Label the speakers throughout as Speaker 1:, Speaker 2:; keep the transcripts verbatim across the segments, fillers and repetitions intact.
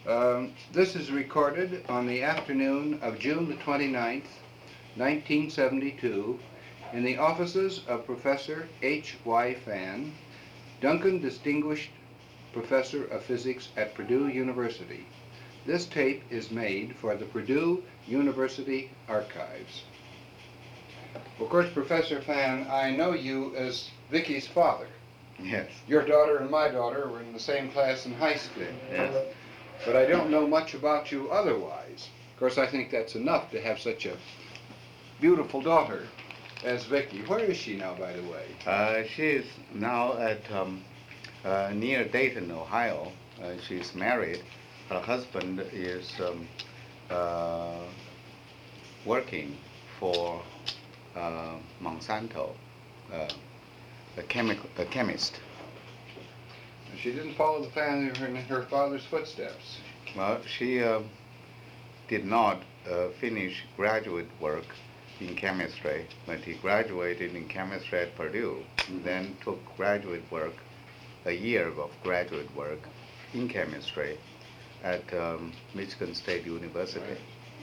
Speaker 1: Um, this is recorded on the afternoon of June the twenty-ninth, nineteen seventy-two, in the offices of Professor H Y. Fan, Duncan Distinguished Professor of Physics at Purdue University. This tape is made for the Purdue University Archives. Of course, Professor Fan, I know you as Vicky's father.
Speaker 2: Yes.
Speaker 1: Your daughter and my daughter were in the same class in high school.
Speaker 2: Yes.
Speaker 1: But I don't know much about you otherwise. Of course, I think that's enough to have such a beautiful daughter as Vicky. Where is she now, by the way?
Speaker 2: Uh, she is now at um, uh, near Dayton, Ohio. Uh, she's married. Her husband is um, uh, working for uh, Monsanto, uh, a, chemical, a chemist.
Speaker 1: She didn't follow the family in her father's footsteps.
Speaker 2: Well, she uh, did not uh, finish graduate work in chemistry, but he graduated in chemistry at Purdue, mm-hmm. Then took graduate work, a year of graduate work in chemistry at um, Michigan State University.
Speaker 1: Right.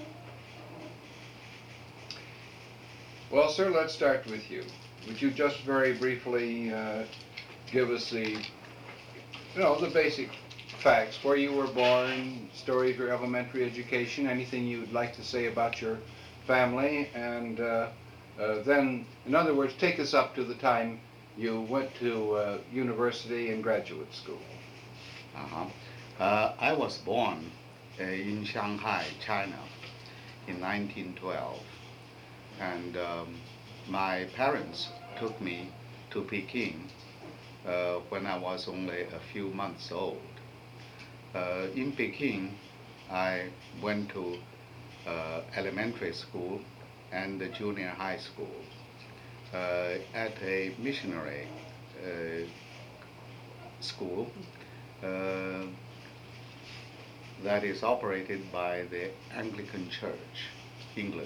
Speaker 1: Well, sir, let's start with you. Would you just very briefly uh, give us the You know, the basic facts, where you were born, story of your elementary education, anything you'd like to say about your family, and uh, uh, then, in other words, take us up to the time you went to uh, university and graduate school.
Speaker 2: Uh-huh. Uh, I was born uh, in Shanghai, China, in nineteen twelve, and um, my parents took me to Peking Uh, when I was only a few months old. Uh, in Peking, I went to uh, elementary school and the junior high school uh, at a missionary uh, school uh, that is operated by the Anglican Church, England.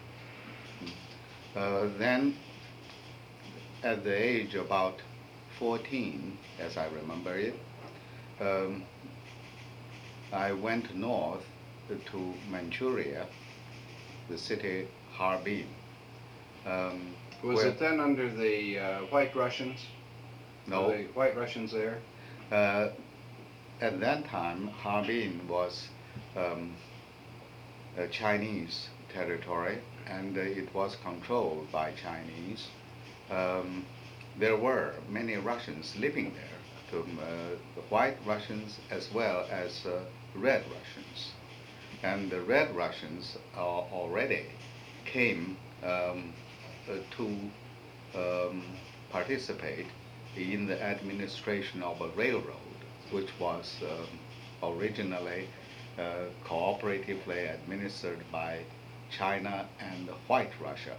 Speaker 2: Uh, then, at the age about fourteen, as I remember it, um, I went north to Manchuria, the city Harbin. Um,
Speaker 1: Was it then under the uh, White Russians?
Speaker 2: No.
Speaker 1: Were the White Russians there?
Speaker 2: Uh, at that time, Harbin was um, a Chinese territory, and uh, it was controlled by Chinese. Um, There were many Russians living there, to, uh, the white Russians as well as uh, red Russians. And the red Russians uh, already came um, uh, to um, participate in the administration of a railroad, which was um, originally uh, cooperatively administered by China and White Russia.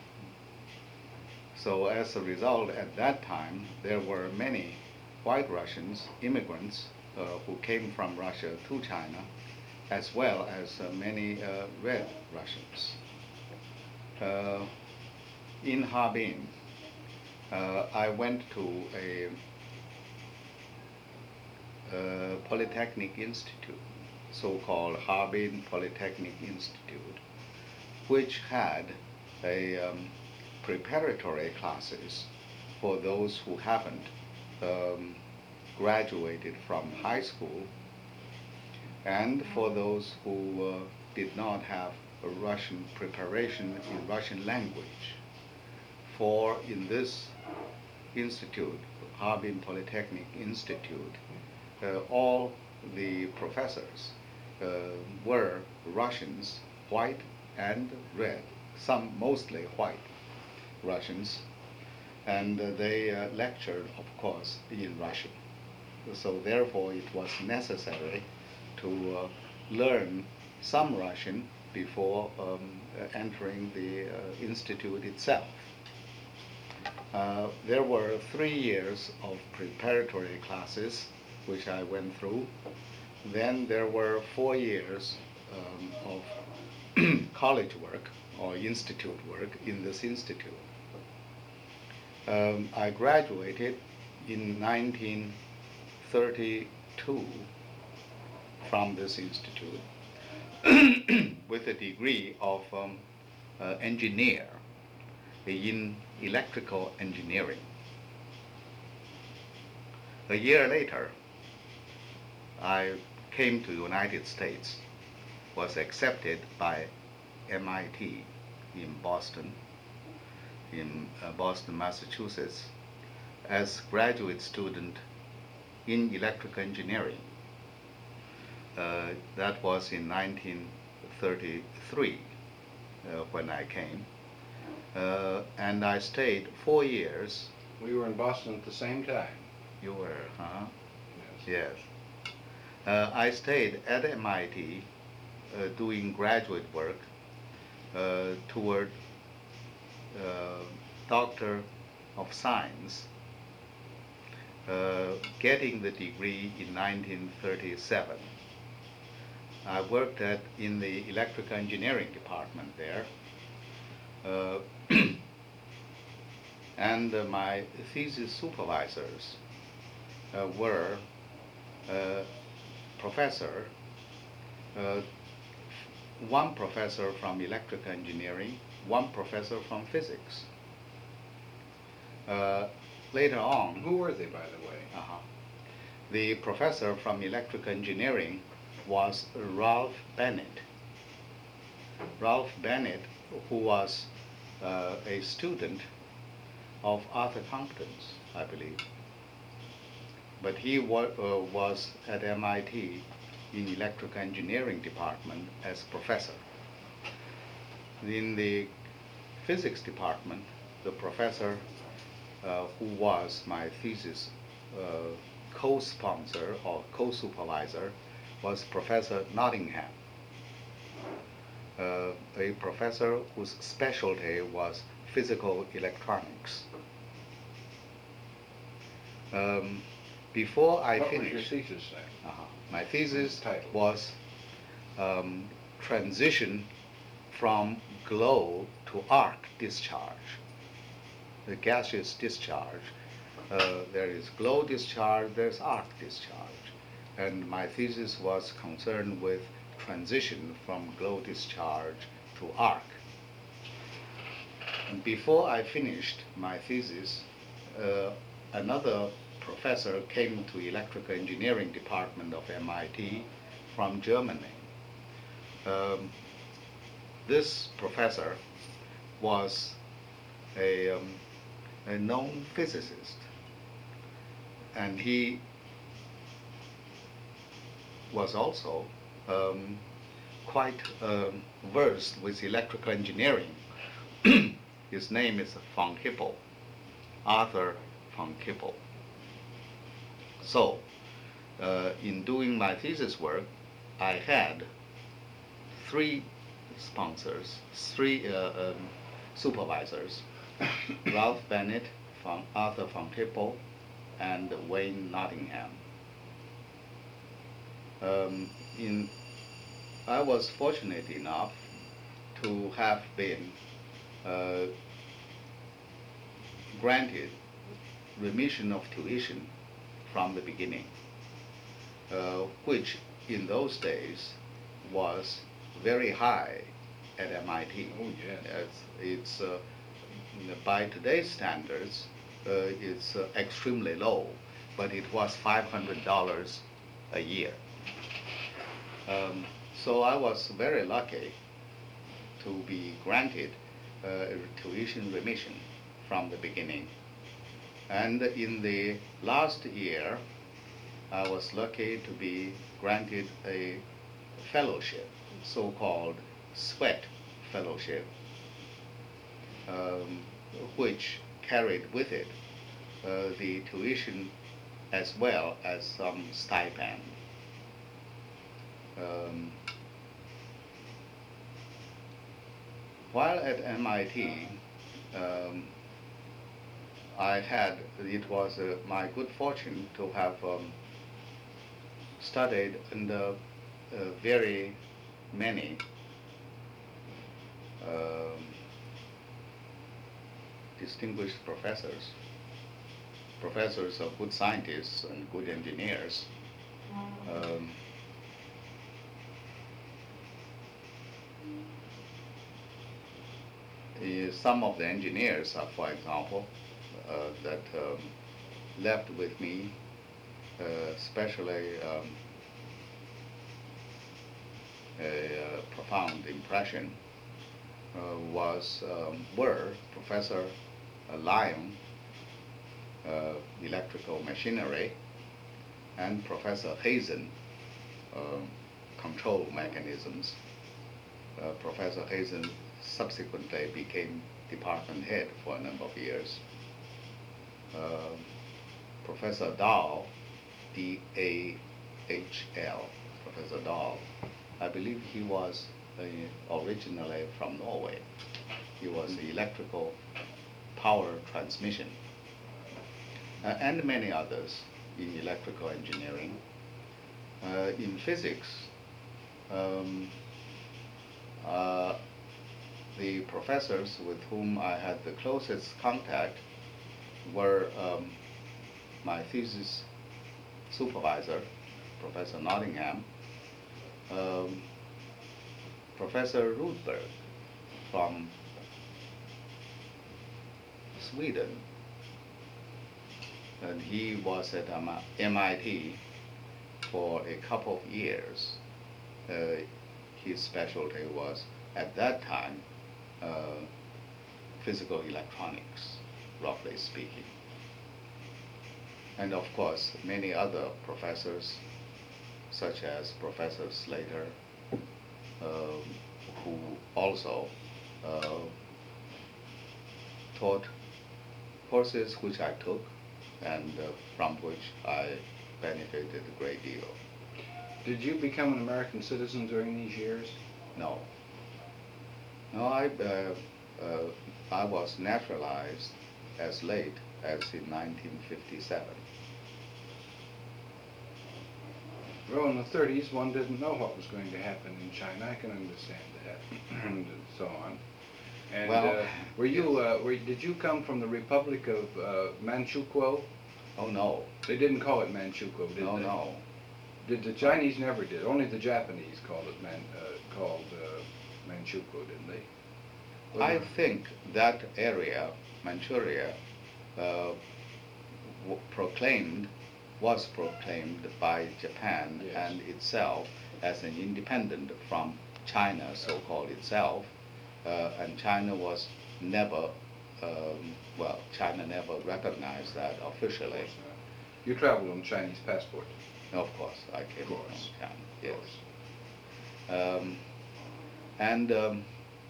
Speaker 2: So as a result, at that time, there were many white Russians, immigrants, uh, who came from Russia to China, as well as uh, many uh, red Russians. Uh, in Harbin, uh, I went to a, a Polytechnic Institute, so-called Harbin Polytechnic Institute, which had a um, preparatory classes for those who haven't um, graduated from high school, and for those who uh, did not have a Russian preparation in Russian language. For in this institute, Harbin Polytechnic Institute, uh, all the professors uh, were Russians, white and red, some mostly white Russians, and uh, they uh, lectured, of course, in Russian. So therefore it was necessary to uh, learn some Russian before um, uh, entering the uh, institute itself. Uh, there were three years of preparatory classes which I went through. Then there were four years um, of college work or institute work in this institute. Um, I graduated in nineteen thirty-two from this institute with a degree of um, uh, engineer in electrical engineering. A year later, I came to the United States, was accepted by M I T in Boston, in uh, Boston, Massachusetts, as graduate student in electrical engineering. Uh, that was in nineteen thirty-three uh, when I came. Uh, and I stayed four years.
Speaker 1: We were in Boston at the same time.
Speaker 2: You were, huh?
Speaker 1: Yes.
Speaker 2: Yes. Uh, I stayed at M I T uh, doing graduate work uh, toward uh, Doctor of Science, uh, getting the degree in nineteen thirty-seven. I worked at in the electrical engineering department there, uh, and uh, my thesis supervisors uh, were uh, professor, uh, one professor from electrical engineering, one professor from physics. Uh, later on,
Speaker 1: Who were they, by the way?
Speaker 2: uh-huh, the professor from electrical engineering was Ralph Bennett. Ralph Bennett, who was uh, a student of Arthur Compton's, I believe. But he wa uh, was at M I T in electrical engineering department as professor. In the physics department, the professor uh, who was my thesis uh, co-sponsor or co-supervisor was Professor Nottingham, uh, a professor whose specialty was physical electronics. Um, before I
Speaker 1: what
Speaker 2: finished,
Speaker 1: was your thesis then?
Speaker 2: uh-huh, my thesis
Speaker 1: Title.
Speaker 2: was um, transition from glow to arc discharge, the gaseous discharge. Uh, there is glow discharge, there's arc discharge. And my thesis was concerned with transition from glow discharge to arc. And before I finished my thesis, uh, another professor came to electrical engineering department of M I T from Germany. Um, this professor was a, um, a known physicist, and he was also um, quite um, versed with electrical engineering. His name is von Hippel, Arthur von Hippel. So, uh, in doing my thesis work, I had three sponsors, three uh, um, supervisors, Ralph Bennett, von Arthur von Hippel, and Wayne Nottingham. Um, in, I was fortunate enough to have been uh, granted remission of tuition from the beginning, uh, which in those days was very high at M I T.
Speaker 1: Oh, yes.
Speaker 2: It's, it's uh, by today's standards, uh, it's uh, extremely low, but it was five hundred dollars a year. Um, so I was very lucky to be granted uh, tuition remission from the beginning. And in the last year, I was lucky to be granted a fellowship, so-called SWET fellowship, um, which carried with it uh, the tuition as well as some stipend. Um, while at M I T, um, I had, it was uh, my good fortune to have um, studied under uh, very many um, distinguished professors, professors of good scientists and good engineers. Um, Uh, some of the engineers, uh, for example, uh, that um, left with me, uh, especially um, a uh, profound impression, uh, was um, were Professor uh, Lyon, uh, electrical machinery, and Professor Hazen, uh, control mechanisms. Uh, Professor Hazen subsequently became department head for a number of years. Uh, Professor Dahl, D A H L, Professor Dahl, I believe he was uh, originally from Norway. He was the electrical power transmission, uh, and many others in electrical engineering. Uh, in physics, um, uh, the professors with whom I had the closest contact were um, my thesis supervisor, Professor Nottingham, um, Professor Rudberg from Sweden, and he was at M I T for a couple of years. Uh, his specialty was, at that time, uh, physical electronics, roughly speaking. And of course, many other professors, such as Professor Slater, uh, who also uh, taught courses which I took and uh, from which I benefited a great deal.
Speaker 1: Did you become an American citizen during these years?
Speaker 2: No. No, I, uh, uh, I was naturalized as late as in nineteen fifty-seven.
Speaker 1: Well, in the thirties, one didn't know what was going to happen in China. I can understand that, and so on. And
Speaker 2: Well,
Speaker 1: uh, were you? Uh, were, did you come from the Republic of uh, Manchukuo?
Speaker 2: Oh no.
Speaker 1: They didn't call it Manchukuo, did
Speaker 2: No,
Speaker 1: they?
Speaker 2: no.
Speaker 1: Did the Chinese never did? Only the Japanese called it Man, uh, called uh, Manchukuo, didn't they? Was
Speaker 2: I
Speaker 1: it-
Speaker 2: think that area, Manchuria, uh, w- proclaimed, was proclaimed by Japan
Speaker 1: Yes.
Speaker 2: and itself as an independent from China, so-called itself, uh, and China was never, um, well, China never recognized that officially.
Speaker 1: You traveled on Chinese passport.
Speaker 2: Of course, I came
Speaker 1: Of
Speaker 2: from
Speaker 1: course.
Speaker 2: China,
Speaker 1: Of
Speaker 2: yes.
Speaker 1: course.
Speaker 2: Um, and um,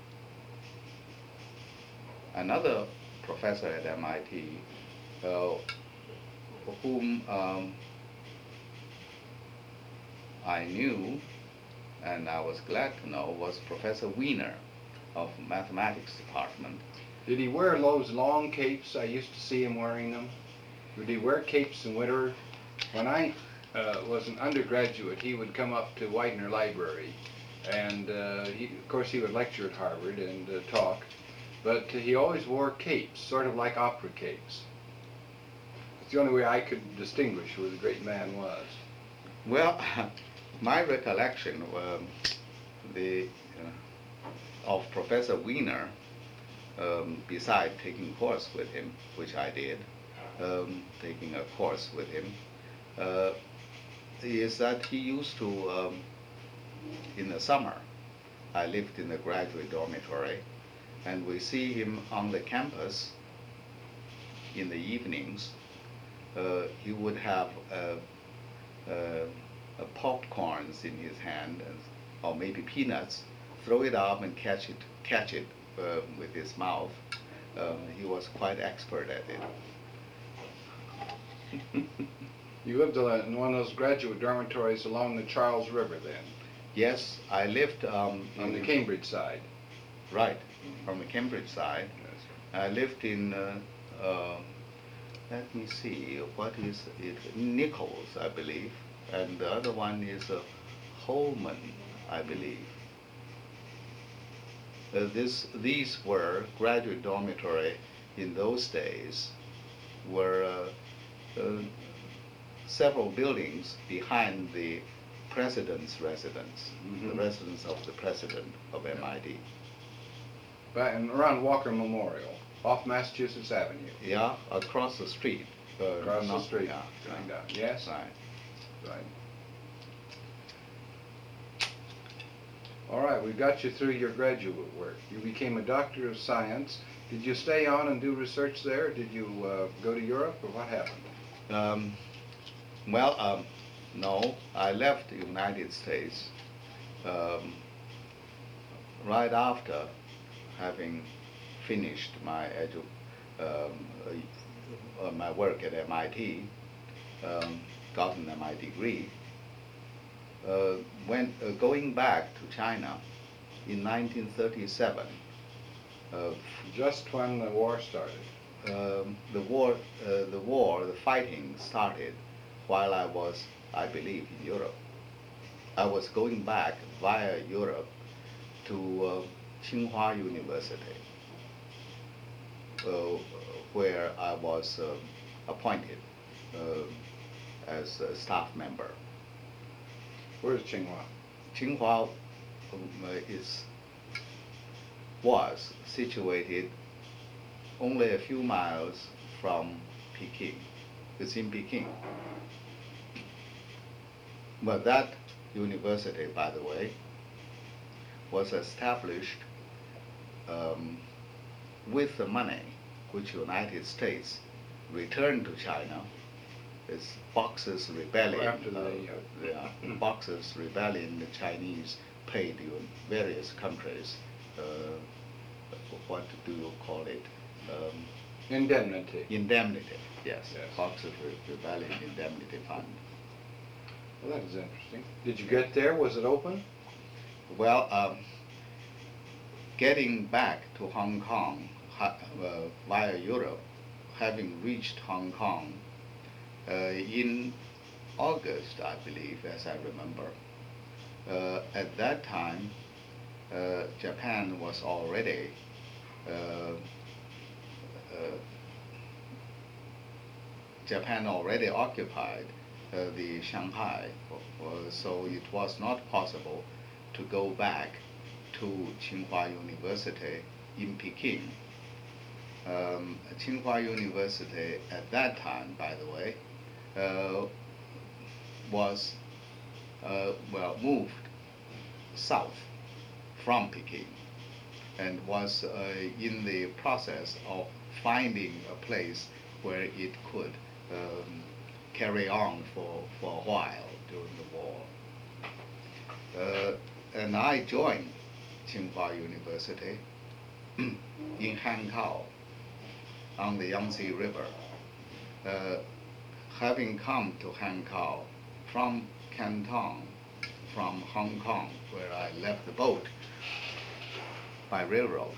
Speaker 2: another professor at M I T, uh, whom um, I knew and I was glad to know, was Professor Wiener of mathematics department.
Speaker 1: Did he wear those long capes? I used to see him wearing them. Did he wear capes in winter? When I uh, was an undergraduate, he would come up to Widener Library, and uh, he, of course he would lecture at Harvard and uh, talk, but he always wore capes, sort of like opera capes. It's the only way I could distinguish who the great man was.
Speaker 2: Well, my recollection um, the, uh, of Professor Wiener, um, besides taking course with him, which I did, um, taking a course with him, uh, is that he used to, um, in the summer, I lived in the graduate dormitory, and we see him on the campus in the evenings. Uh, he would have uh, uh, uh, popcorns in his hand, and, or maybe peanuts, throw it up and catch it, catch it uh, with his mouth. Um, he was quite expert at it.
Speaker 1: You lived uh, in one of those graduate dormitories along the Charles River then,
Speaker 2: Yes, I lived um,
Speaker 1: on the
Speaker 2: in-
Speaker 1: Cambridge side.
Speaker 2: Right, from the Cambridge side.
Speaker 1: Yes.
Speaker 2: I lived in, uh, uh, let me see, what is it? Nichols, I believe, and the other one is uh, Holman, I believe. Uh, this, these were graduate dormitory in those days, were uh, uh, several buildings behind the president's residence,
Speaker 1: Mhm.
Speaker 2: the residence of the president of M I T.
Speaker 1: Right, and around Walker Memorial, off Massachusetts Avenue.
Speaker 2: Yeah, across the street. Uh,
Speaker 1: Across the
Speaker 2: not-
Speaker 1: street,
Speaker 2: Yeah,
Speaker 1: going
Speaker 2: yeah.
Speaker 1: down. Yes?
Speaker 2: Right.
Speaker 1: Right. All right, we got you through your graduate work. You became a doctor of science. Did you stay on and do research there? Did you uh, go to Europe, or what happened?
Speaker 2: Um, well, um, no, I left the United States um, right after having finished my edu- um, uh, uh, my work at M I T, um, got an M I T degree. Uh, when uh, going back to China in nineteen thirty-seven, uh,
Speaker 1: Just when the war started.
Speaker 2: um, the war, uh, the war, the fighting started while I was, I believe, in Europe. I was going back via Europe to uh, Tsinghua University, uh, where I was uh, appointed uh, as a staff member.
Speaker 1: Where's Tsinghua?
Speaker 2: Tsinghua um, is was situated only a few miles from Peking. It's in Peking. But that university, by the way, was established um, with the money which the United States returned to China. It's Boxer's rebellion.
Speaker 1: After the,
Speaker 2: uh, yeah, Boxer's rebellion, the Chinese paid in various countries. Uh, what do you call it? Um,
Speaker 1: Indemnity.
Speaker 2: indemnity. Yes.
Speaker 1: Yes.
Speaker 2: Boxer's re- rebellion indemnity fund.
Speaker 1: Well, that is interesting. Did you get there? Was it open?
Speaker 2: Well, um, getting back to Hong Kong ha- uh, via Europe, having reached Hong Kong uh, in August, I believe, as I remember. Uh, at that time, uh, Japan was already uh, uh, Japan already occupied uh, the Shanghai, uh, so it was not possible to go back to Tsinghua University in Peking. Um, Tsinghua University at that time, by the way, uh, was uh, well moved south from Peking and was uh, in the process of finding a place where it could um, carry on for, for a while during the war. Uh, and I joined Tsinghua University in Hankow on the Yangtze River. Uh, having come to Hankow from Canton, from Hong Kong, where I left the boat by railroad.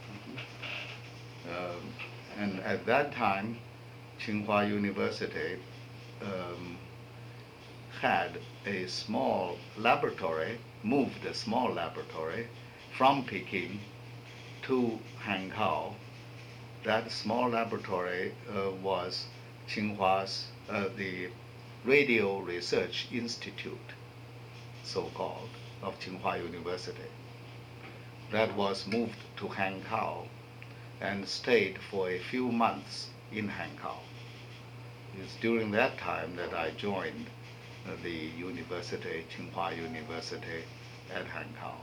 Speaker 2: Um, and at that time, Tsinghua University um, had a small laboratory, moved a small laboratory from Peking to Hankow. That small laboratory uh, was Tsinghua's, uh, the Radio Research Institute, so-called, of Tsinghua University. That was moved to Hankow and stayed for a few months in Hankow. It's during that time that I joined uh, the university, Tsinghua University at Hankow.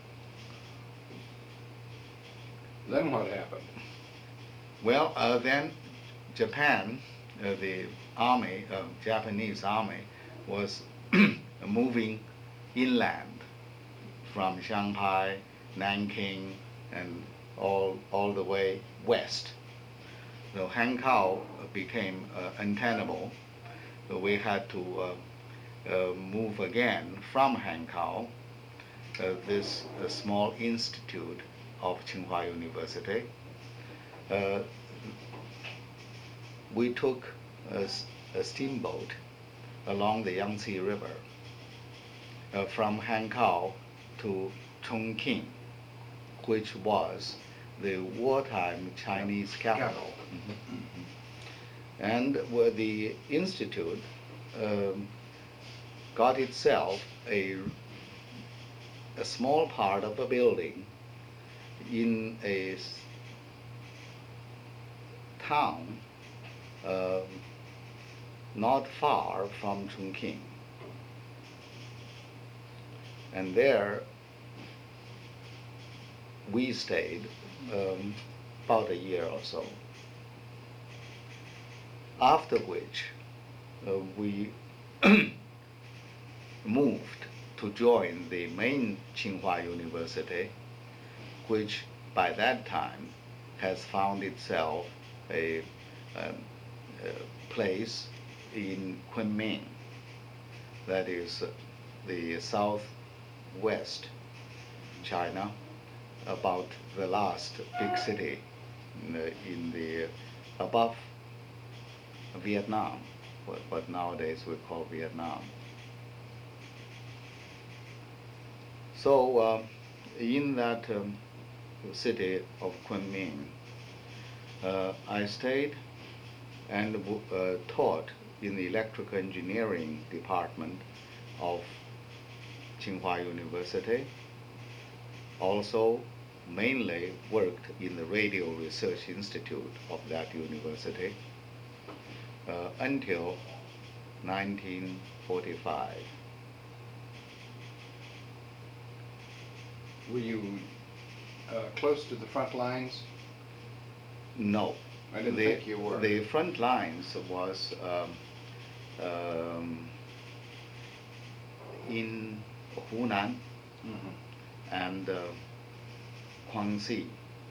Speaker 1: Then what happened?
Speaker 2: Well, uh, then Japan, uh, the army, uh, Japanese army, was moving inland from Shanghai, Nanking, and all all the way west. So Hankow became uh, untenable. So we had to uh, uh, move again from Hankow, uh, this uh, small institute of Tsinghua University. Uh, we took a, a steamboat along the Yangtze River uh, from Hankow to Chongqing, which was the wartime Chinese capital.
Speaker 1: Capital.
Speaker 2: Mm-hmm. And where the institute um, got itself a, a small part of a building in a s- town uh, not far from Chongqing. And there we stayed um, about a year or so. After which uh, we moved to join the main Tsinghua University, which by that time has found itself a, um, a place in Kunming, that is uh, the southwest China, about the last big city in the, in the above Vietnam, what, what nowadays we call Vietnam. So uh, in that um, city of Kunming, uh, I stayed and uh, taught in the electrical engineering department of Tsinghua University. Also mainly worked in the Radio Research Institute of that university uh, until nineteen forty-five.
Speaker 1: Were you uh, close to the front lines?
Speaker 2: No.
Speaker 1: I didn't
Speaker 2: the,
Speaker 1: think you were.
Speaker 2: The front lines was um, um, in Hunan
Speaker 1: Mm-hmm.
Speaker 2: and uh, Guangxi.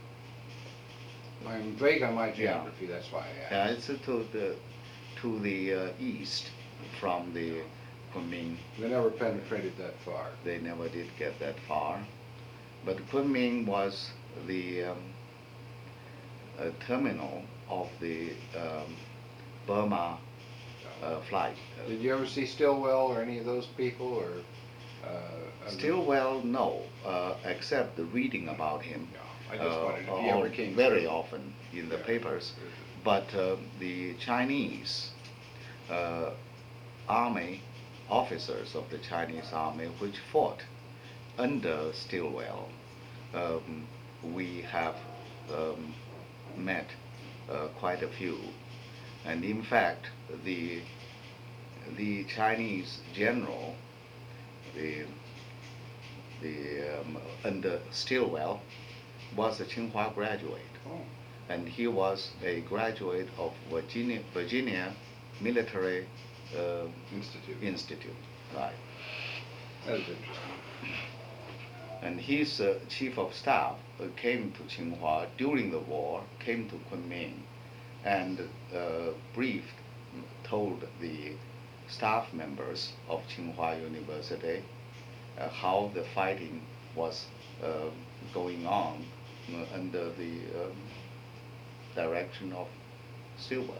Speaker 1: I'm vague on my geography, yeah. That's why I
Speaker 2: Yeah,
Speaker 1: asked.
Speaker 2: it's to the to the uh, east from the Kunming.
Speaker 1: They never penetrated that far.
Speaker 2: They never did get that far, but Kunming was the um, uh, terminal of the um, Burma uh, flight.
Speaker 1: Did you ever see Stilwell or any of those people, or? Uh,
Speaker 2: Stilwell, no, uh, except the reading about him.
Speaker 1: No, I just
Speaker 2: uh,
Speaker 1: wondered if he ever came
Speaker 2: very
Speaker 1: through.
Speaker 2: often in the
Speaker 1: Yeah.
Speaker 2: papers. But uh, the Chinese uh, army, officers of the Chinese army, which fought under Stilwell, um, we have um, met uh, quite a few. And in fact, the, the Chinese general, the, the um, under Stilwell, was a Tsinghua graduate.
Speaker 1: Oh.
Speaker 2: And he was a graduate of Virginia, Virginia Military uh,
Speaker 1: Institute.
Speaker 2: Institute, right?
Speaker 1: That was interesting.
Speaker 2: And his uh, chief of staff uh, came to Tsinghua during the war, came to Kunming, and uh, briefed, told the staff members of Tsinghua University uh, how the fighting was uh, going on uh, under the um, direction of Stilwell.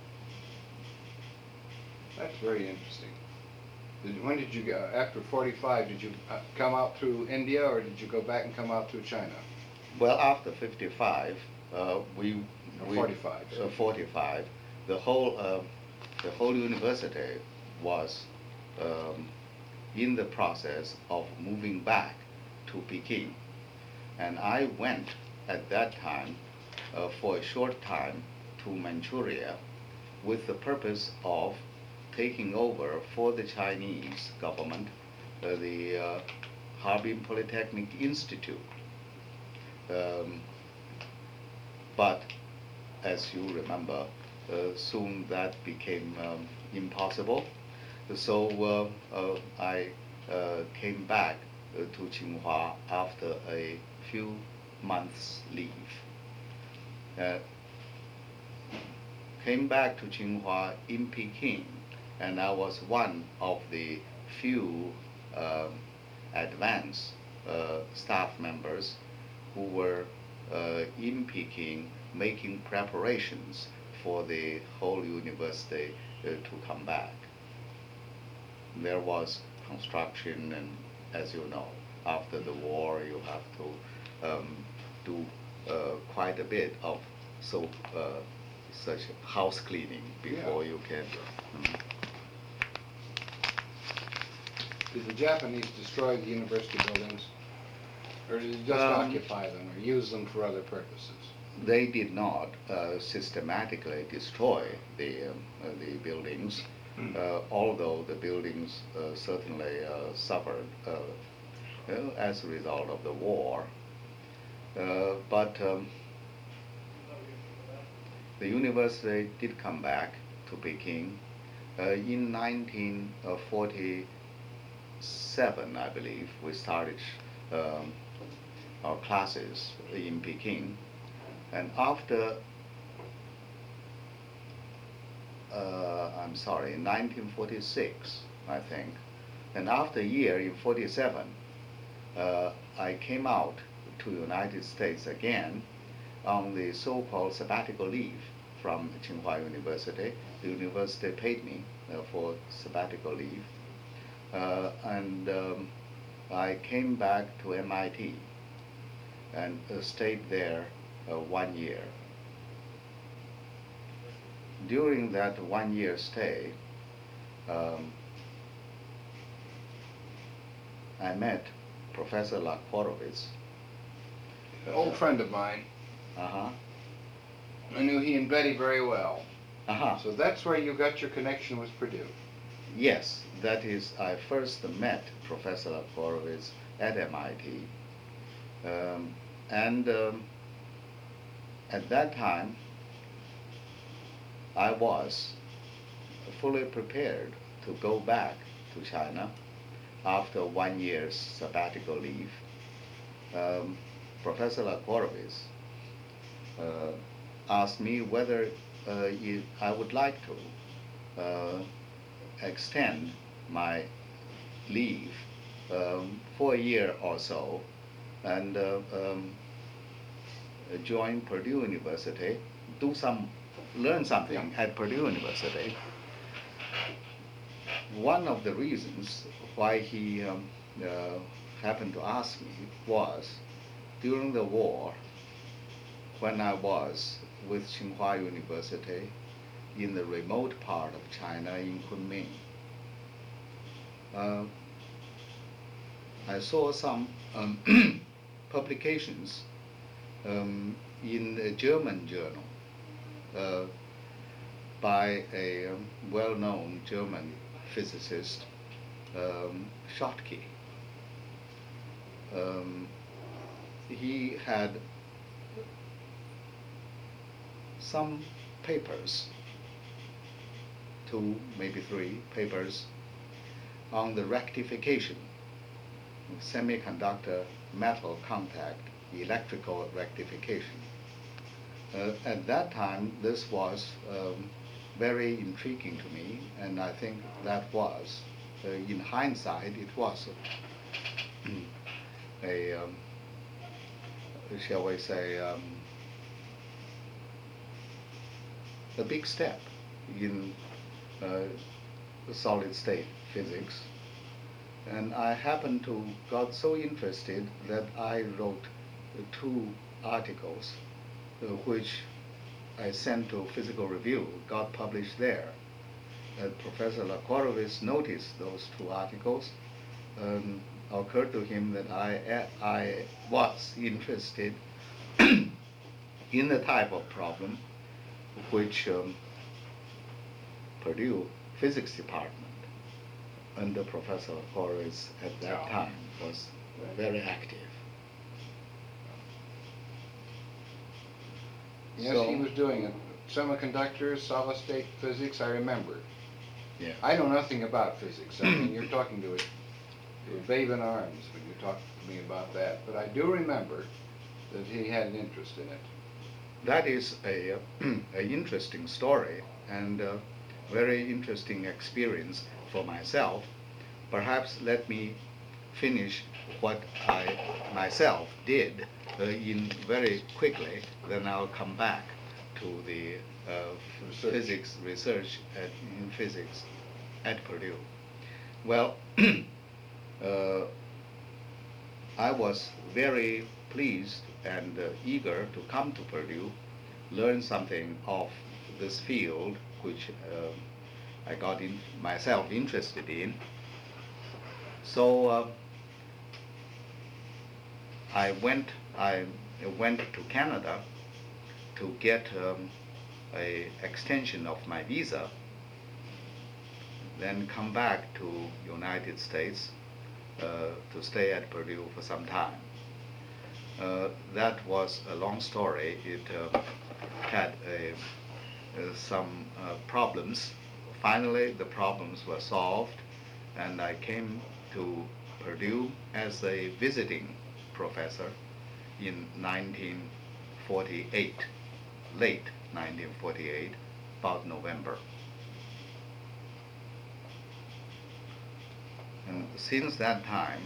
Speaker 1: That's very interesting. Did, when did you go, after forty-five, did you uh, come out through India, or did you go back and come out through China?
Speaker 2: Well, after fifty-five, uh, we,
Speaker 1: Or
Speaker 2: we
Speaker 1: forty-five.
Speaker 2: uh, forty-five, the whole uh, the whole university was um, in the process of moving back to Peking, and I went at that time uh, for a short time to Manchuria with the purpose of taking over for the Chinese government uh, the uh, Harbin Polytechnic Institute. Um, but as you remember, uh, soon that became um, impossible. So uh, uh, I uh, came back uh, to Tsinghua after a few months' leave. Uh, came back to Tsinghua in Peking, and I was one of the few um, advanced uh, staff members who were uh, in Peking making preparations for the whole university uh, to come back. There was construction, and as you know, after the war you have to um, do uh, quite a bit of so uh, such house cleaning before
Speaker 1: Yeah.
Speaker 2: you can. Um,
Speaker 1: Did the Japanese destroy the university buildings, or did they just
Speaker 2: Um,
Speaker 1: occupy them or use them for other purposes?
Speaker 2: They did not uh, systematically destroy the, um, uh, the buildings, uh, although the buildings uh, certainly uh, suffered uh, uh, as a result of the war. Uh, but um, the university did come back to Peking uh, in nineteen forty-seven, I believe. We started um, our classes in Peking. And after, uh, I'm sorry, in nineteen forty-six, I think, and after a year in forty-seven, uh, I came out to the United States again on the so-called sabbatical leave from Tsinghua University. The university paid me uh, for sabbatical leave, uh, and um, I came back to M I T and uh, stayed there Uh, one year. During that one year stay, um, I met Professor Lakwarovitz.
Speaker 1: An old friend of mine.
Speaker 2: Uh-huh.
Speaker 1: I knew he and Betty very well.
Speaker 2: Uh-huh.
Speaker 1: So that's where you got your connection with Purdue.
Speaker 2: Yes, that is, I first met Professor Lakwarovitz at M I T. Um, and um, At that time, I was fully prepared to go back to China after one year's sabbatical leave. Um, Professor Lakwarovitz uh, asked me whether uh, you, I would like to uh, extend my leave um, for a year or so, and uh, um, join Purdue University, do some, learn something at Purdue University. One of the reasons why he um, uh, happened to ask me was during the war, when I was with Tsinghua University in the remote part of China in Kunming. Uh, I saw some um, publications Um, in a German journal uh, by a um, well-known German physicist, um, Schottky. Um, he had some papers, two, maybe three papers, on the rectification of semiconductor metal contact electrical rectification. Uh, at that time, this was um, very intriguing to me, and I think that was, uh, in hindsight, it was a, a um, shall we say, um, a big step in uh, solid state physics. And I happened to got so interested that I wrote two articles, uh, which I sent to Physical Review, got published there. And Professor Lakwarovitz noticed those two articles. Um, occurred to him that I, I was interested in the type of problem which um, Purdue Physics Department under Professor Lakwarovitz at that time was very active.
Speaker 1: Yes,
Speaker 2: So,
Speaker 1: he was doing it. Semiconductors, solid state physics, I remember.
Speaker 2: yeah.
Speaker 1: I know nothing about physics. I mean, you're talking to a, to a babe in arms when you talk to me about that. But I do remember that he had an interest in it.
Speaker 2: That is a, a interesting story and a very interesting experience for myself. Perhaps let me finish what I myself did uh, in very quickly, then I'll come back to the uh,
Speaker 1: Research.
Speaker 2: physics research at, in physics at Purdue. Well, uh, I was very pleased and uh, eager to come to Purdue, learn something of this field which uh, I got in myself interested in. So uh, I went I went to Canada to get um, a extension of my visa, then come back to United States uh, to stay at Purdue for some time. Uh, that was a long story. It uh, had a, uh, some uh, problems. Finally, the problems were solved, and I came to Purdue as a visiting professor in nineteen forty-eight, late nineteen forty-eight, about November. And since that time,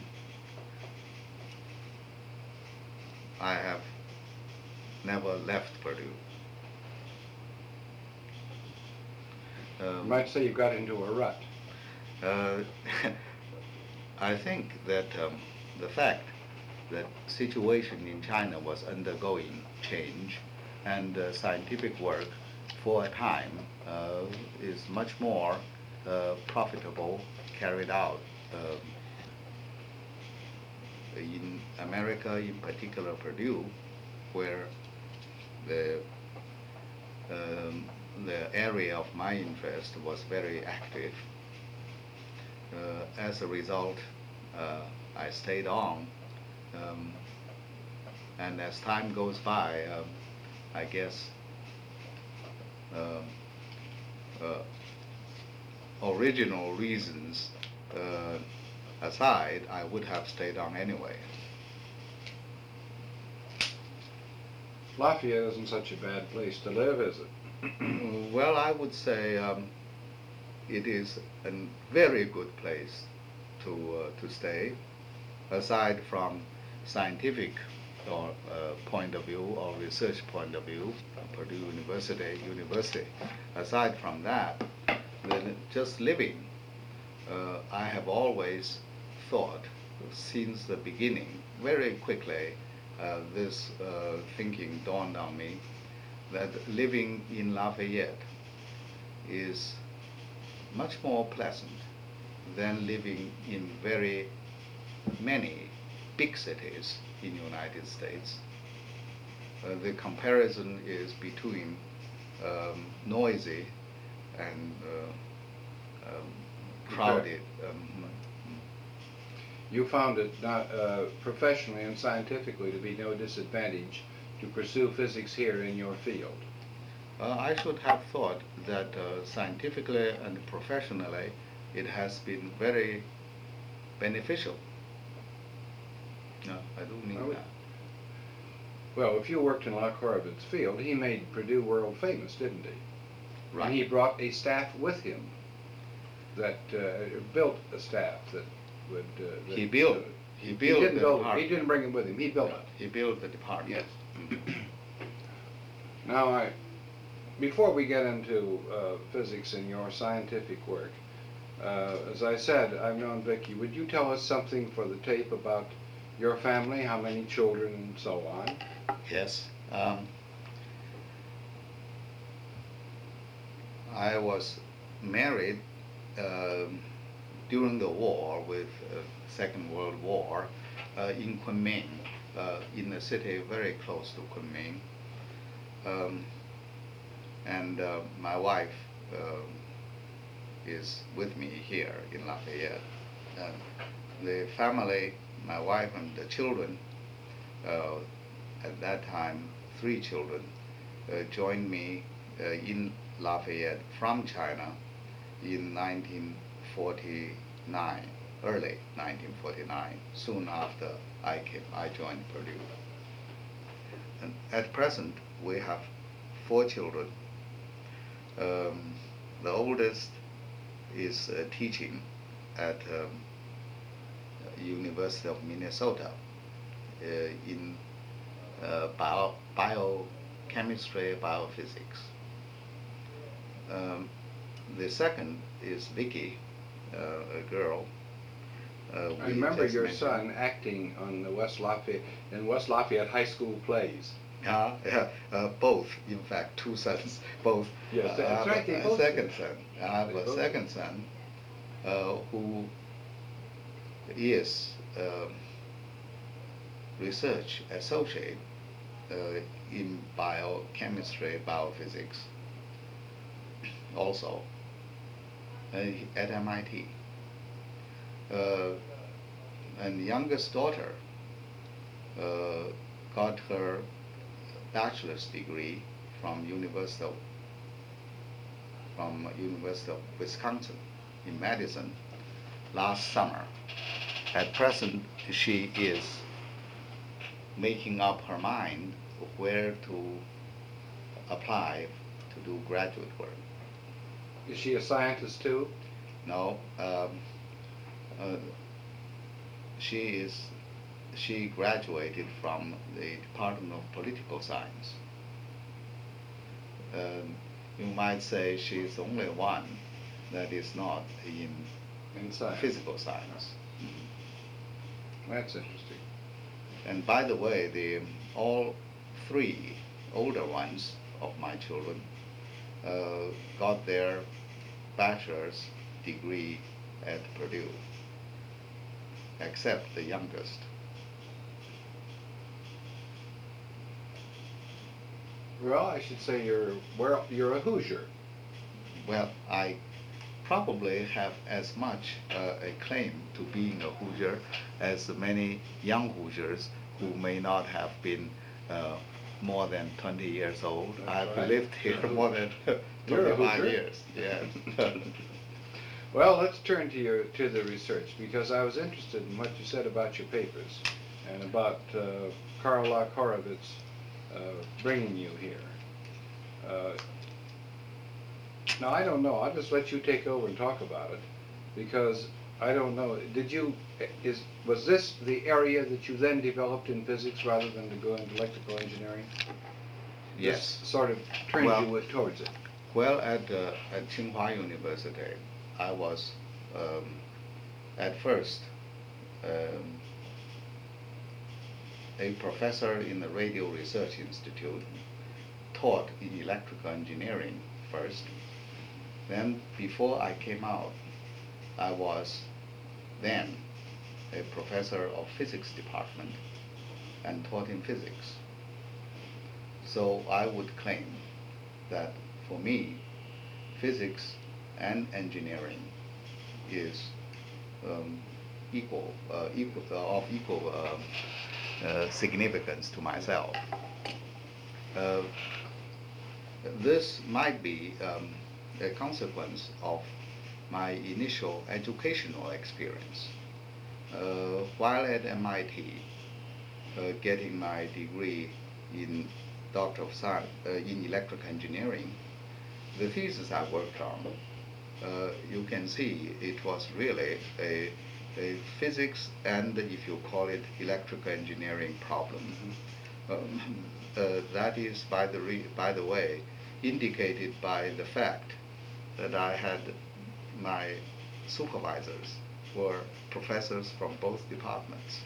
Speaker 2: I have never left Purdue. Um,
Speaker 1: You might say you got into a rut.
Speaker 2: Uh, I think that um, the fact that situation in China was undergoing change, and uh, scientific work for a time uh, is much more uh, profitable carried out um, in America, in particular Purdue, where the um, the area of my interest was very active. Uh, as a result, uh, I stayed on, um, and as time goes by, um, I guess uh, uh, original reasons uh, aside, I would have stayed on anyway.
Speaker 1: Lafayette isn't such a bad place to live, is it?
Speaker 2: Well, I would say um, it is a very good place to uh, to stay, aside from scientific or uh, point of view or research point of view, Purdue University, University. Aside from that, then just living, uh, I have always thought since the beginning, very quickly, uh, this uh, thinking dawned on me that living in Lafayette is much more pleasant than living in very many big cities in the United States. Uh, the comparison is between um, noisy and uh, um, crowded. Um,
Speaker 1: You found it not uh, professionally and scientifically to be no disadvantage to pursue physics here in your field.
Speaker 2: Uh, I should have thought that uh, scientifically and professionally it has been very beneficial. No, I don't mean
Speaker 1: Oh.
Speaker 2: that.
Speaker 1: Well, if you worked in La Corbett's field, he made Purdue world famous, didn't he?
Speaker 2: Right.
Speaker 1: And he brought a staff with him that uh, built a staff that would. Uh, that,
Speaker 2: He built.
Speaker 1: uh,
Speaker 2: He
Speaker 1: he
Speaker 2: built
Speaker 1: didn't
Speaker 2: the
Speaker 1: build it.
Speaker 2: department.
Speaker 1: He didn't bring him with him. He built it.
Speaker 2: He built the department.
Speaker 1: Yes.
Speaker 2: Mhm.
Speaker 1: Now, I, before we get into uh, physics and your scientific work, uh, as I said, I've known Vicki. Would you tell us something for the tape about your family, how many children, and so on?
Speaker 2: Yes. Um, I was married um, during the war with uh, Second World War uh, in Kunming, uh, in a city very close to Kunming. Um, and uh, my wife uh, is with me here in Lafayette. Uh, the family, my wife and the children, uh, at that time, three children, uh, joined me uh, in Lafayette from China in nineteen forty-nine, early nineteen forty-nine, soon after I came, I joined Purdue. And at present, we have four children. Um, the oldest is uh, teaching at um, University of Minnesota uh, in uh, bio, biochemistry, biophysics. Um, the second is Vicki, uh, a girl. Uh,
Speaker 1: I
Speaker 2: we
Speaker 1: remember
Speaker 2: just
Speaker 1: your
Speaker 2: mentioned.
Speaker 1: son acting on the West Lafayette in West Lafayette high school plays.
Speaker 2: Yeah, yeah, uh, both, in fact, two sons, both.
Speaker 1: Yes,
Speaker 2: uh,
Speaker 1: that's
Speaker 2: I have
Speaker 1: right, they
Speaker 2: a, a
Speaker 1: both
Speaker 2: second
Speaker 1: did.
Speaker 2: son. I have
Speaker 1: They
Speaker 2: a
Speaker 1: both
Speaker 2: second son uh, who is um, research associate uh, in biochemistry, biophysics, also uh, at M I T. Uh, and youngest daughter uh, got her bachelor's degree from University of, from University of Wisconsin in Madison last summer. At present, she is making up her mind where to apply to do graduate work.
Speaker 1: Is she a scientist too?
Speaker 2: No, um, uh, she is. She graduated from the Department of Political Science. Um, you might say she is the only one that is not in,
Speaker 1: In science.
Speaker 2: physical science.
Speaker 1: That's interesting.
Speaker 2: And by the way, the all three older ones of my children uh, got their bachelor's degree at Purdue, except the youngest.
Speaker 1: Well, I should say you're well, you're a Hoosier.
Speaker 2: Well, I probably have as much uh, a claim to being a Hoosier as many young Hoosiers who may not have been uh, more than twenty years old.
Speaker 1: That's
Speaker 2: I've
Speaker 1: right.
Speaker 2: lived here more than
Speaker 1: You're a
Speaker 2: twenty-five
Speaker 1: Hoosier.
Speaker 2: years. Yes.
Speaker 1: Well, let's turn to your to the research, because I was interested in what you said about your papers and about uh, Karl Loch Horowitz uh, bringing you here. Uh, now, I don't know. I'll just let you take over and talk about it, because I don't know. Did you is was this the area that you then developed in physics rather than to go into electrical engineering?
Speaker 2: Yes.
Speaker 1: This sort of turned
Speaker 2: Well-
Speaker 1: you towards it.
Speaker 2: Well, at uh, at Tsinghua University, I was um, at first um, a professor in the Radio Research Institute, taught in electrical engineering first. Then, before I came out, I was then a professor of physics department and taught in physics. So I would claim that for me, physics and engineering is um, equal, uh, equal uh, of equal uh, uh, significance to myself. Uh, this might be um, a consequence of my initial educational experience. Uh, while at M I T, uh, getting my degree in Doctor of Science uh, in electrical engineering, the thesis I worked on, uh, you can see it was really a, a physics and, if you call it, electrical engineering problem. Um, uh, that is, by the, re by the way, indicated by the fact that I had my supervisors were professors from both departments.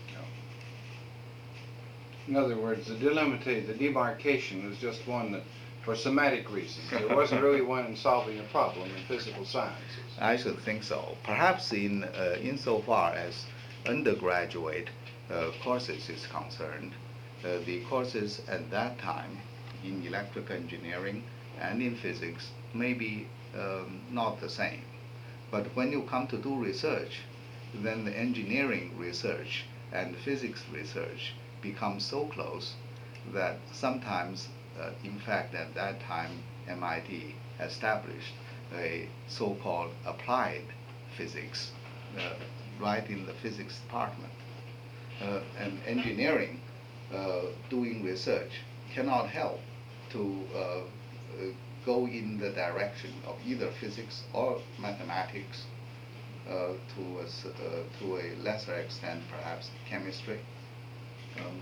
Speaker 1: In other words, the delimita- the demarcation was just one that, for semantic reasons. There wasn't really one in solving a problem in physical sciences.
Speaker 2: I should think so. Perhaps in uh, insofar as undergraduate uh, courses is concerned, uh, the courses at that time in electrical engineering and in physics may be um, not the same. But when you come to do research, then the engineering research and physics research become so close that sometimes, uh, in fact, at that time, M I T established a so-called applied physics uh, right in the physics department. Uh, and engineering, uh, doing research, cannot help to uh, uh, go in the direction of either physics or mathematics, uh, to, a, s- uh, to a lesser extent perhaps chemistry. Um,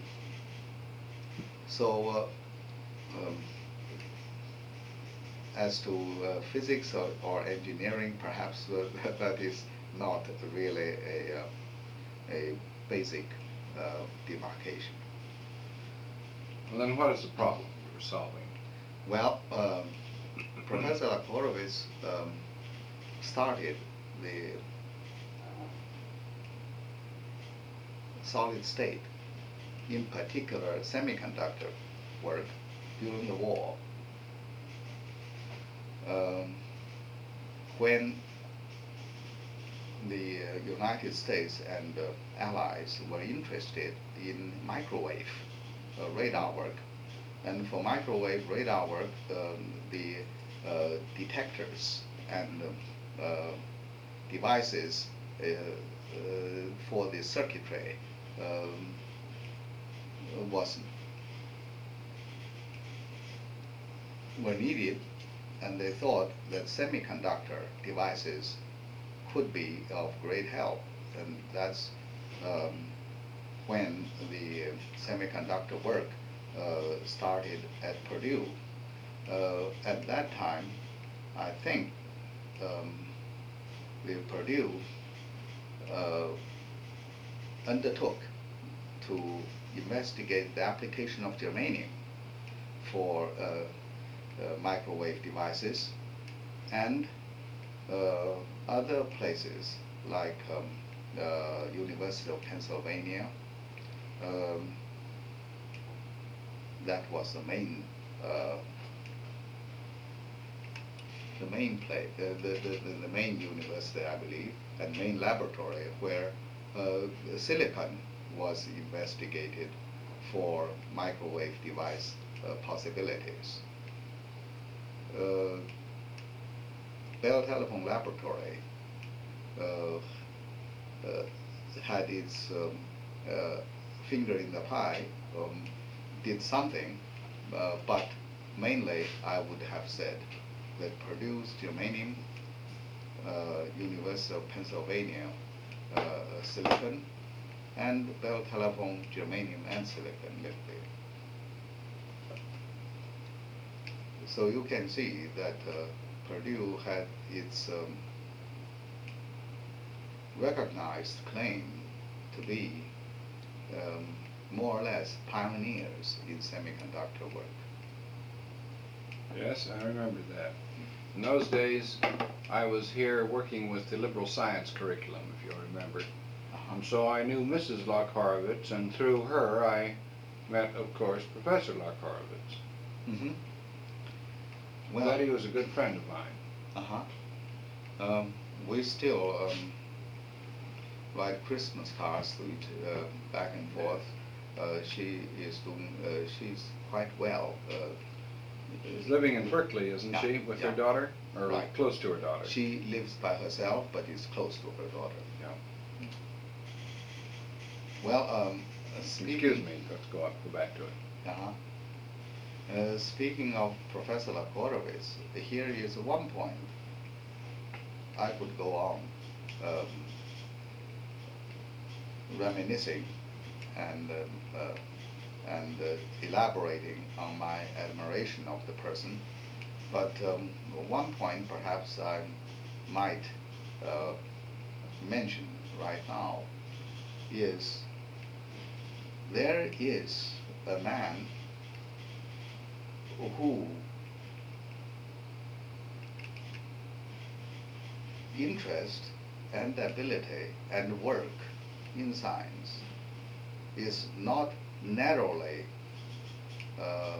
Speaker 2: so, uh, um, as to uh, physics or, or engineering, perhaps uh, that is not really a, uh, a basic uh, demarcation.
Speaker 1: Well, then what is the problem you were solving?
Speaker 2: Well, um, Professor Horowitz um, started the solid state, in particular semiconductor work during the war. Um, when the uh, United States and uh, allies were interested in microwave uh, radar work, and for microwave radar work, um, the uh, detectors and uh, devices uh, uh, for the circuitry um, was were needed, and they thought that semiconductor devices could be of great help, and that's um, when the semiconductor work uh, started at Purdue. Uh, at that time, I think um, the Purdue uh, undertook to investigate the application of germanium for uh, uh, microwave devices, and uh, other places like um, uh, University of Pennsylvania. Um, that was the main uh, the main place, uh, the, the, the, the main university, I believe, and main laboratory where uh, silicon was investigated for microwave device uh, possibilities. Uh, Bell Telephone Laboratory uh, uh, had its um, uh, finger in the pie, um, did something, uh, but mainly I would have said that Purdue's germanium, uh, University of Pennsylvania uh, silicon, and Bell Telephone germanium and silicon liquid. So you can see that uh, Purdue had its um, recognized claim to be um, more or less pioneers in semiconductor work.
Speaker 1: Yes, I remember that. In those days, I was here working with the liberal science curriculum, if you'll remember.
Speaker 2: Uh-huh.
Speaker 1: And so I knew Missus Locke Horowitz, and through her I met, of course, Professor Locke Horowitz.
Speaker 2: Mm-hmm.
Speaker 1: Well, that he was a good friend of mine.
Speaker 2: Uh-huh. Um, we still um, write Christmas cards to each, uh, back and forth. Uh, she is doing, uh, she's quite well. Uh,
Speaker 1: She's living in Berkeley, isn't
Speaker 2: yeah,
Speaker 1: she, with
Speaker 2: yeah.
Speaker 1: her daughter? Or
Speaker 2: Right.
Speaker 1: close to her daughter?
Speaker 2: She lives by herself, but is close to her daughter.
Speaker 1: Yeah.
Speaker 2: Well, um, speaking...
Speaker 1: Excuse me, let's go up, go back to it.
Speaker 2: Uh-huh. Uh, speaking of Professor Locke Horowitz, here is one point. I could go on um, reminiscing and um, uh, and uh, elaborating on my admiration of the person, but um, one point perhaps I might uh, mention right now is there is a man who interest and ability and work in science is not narrowly uh,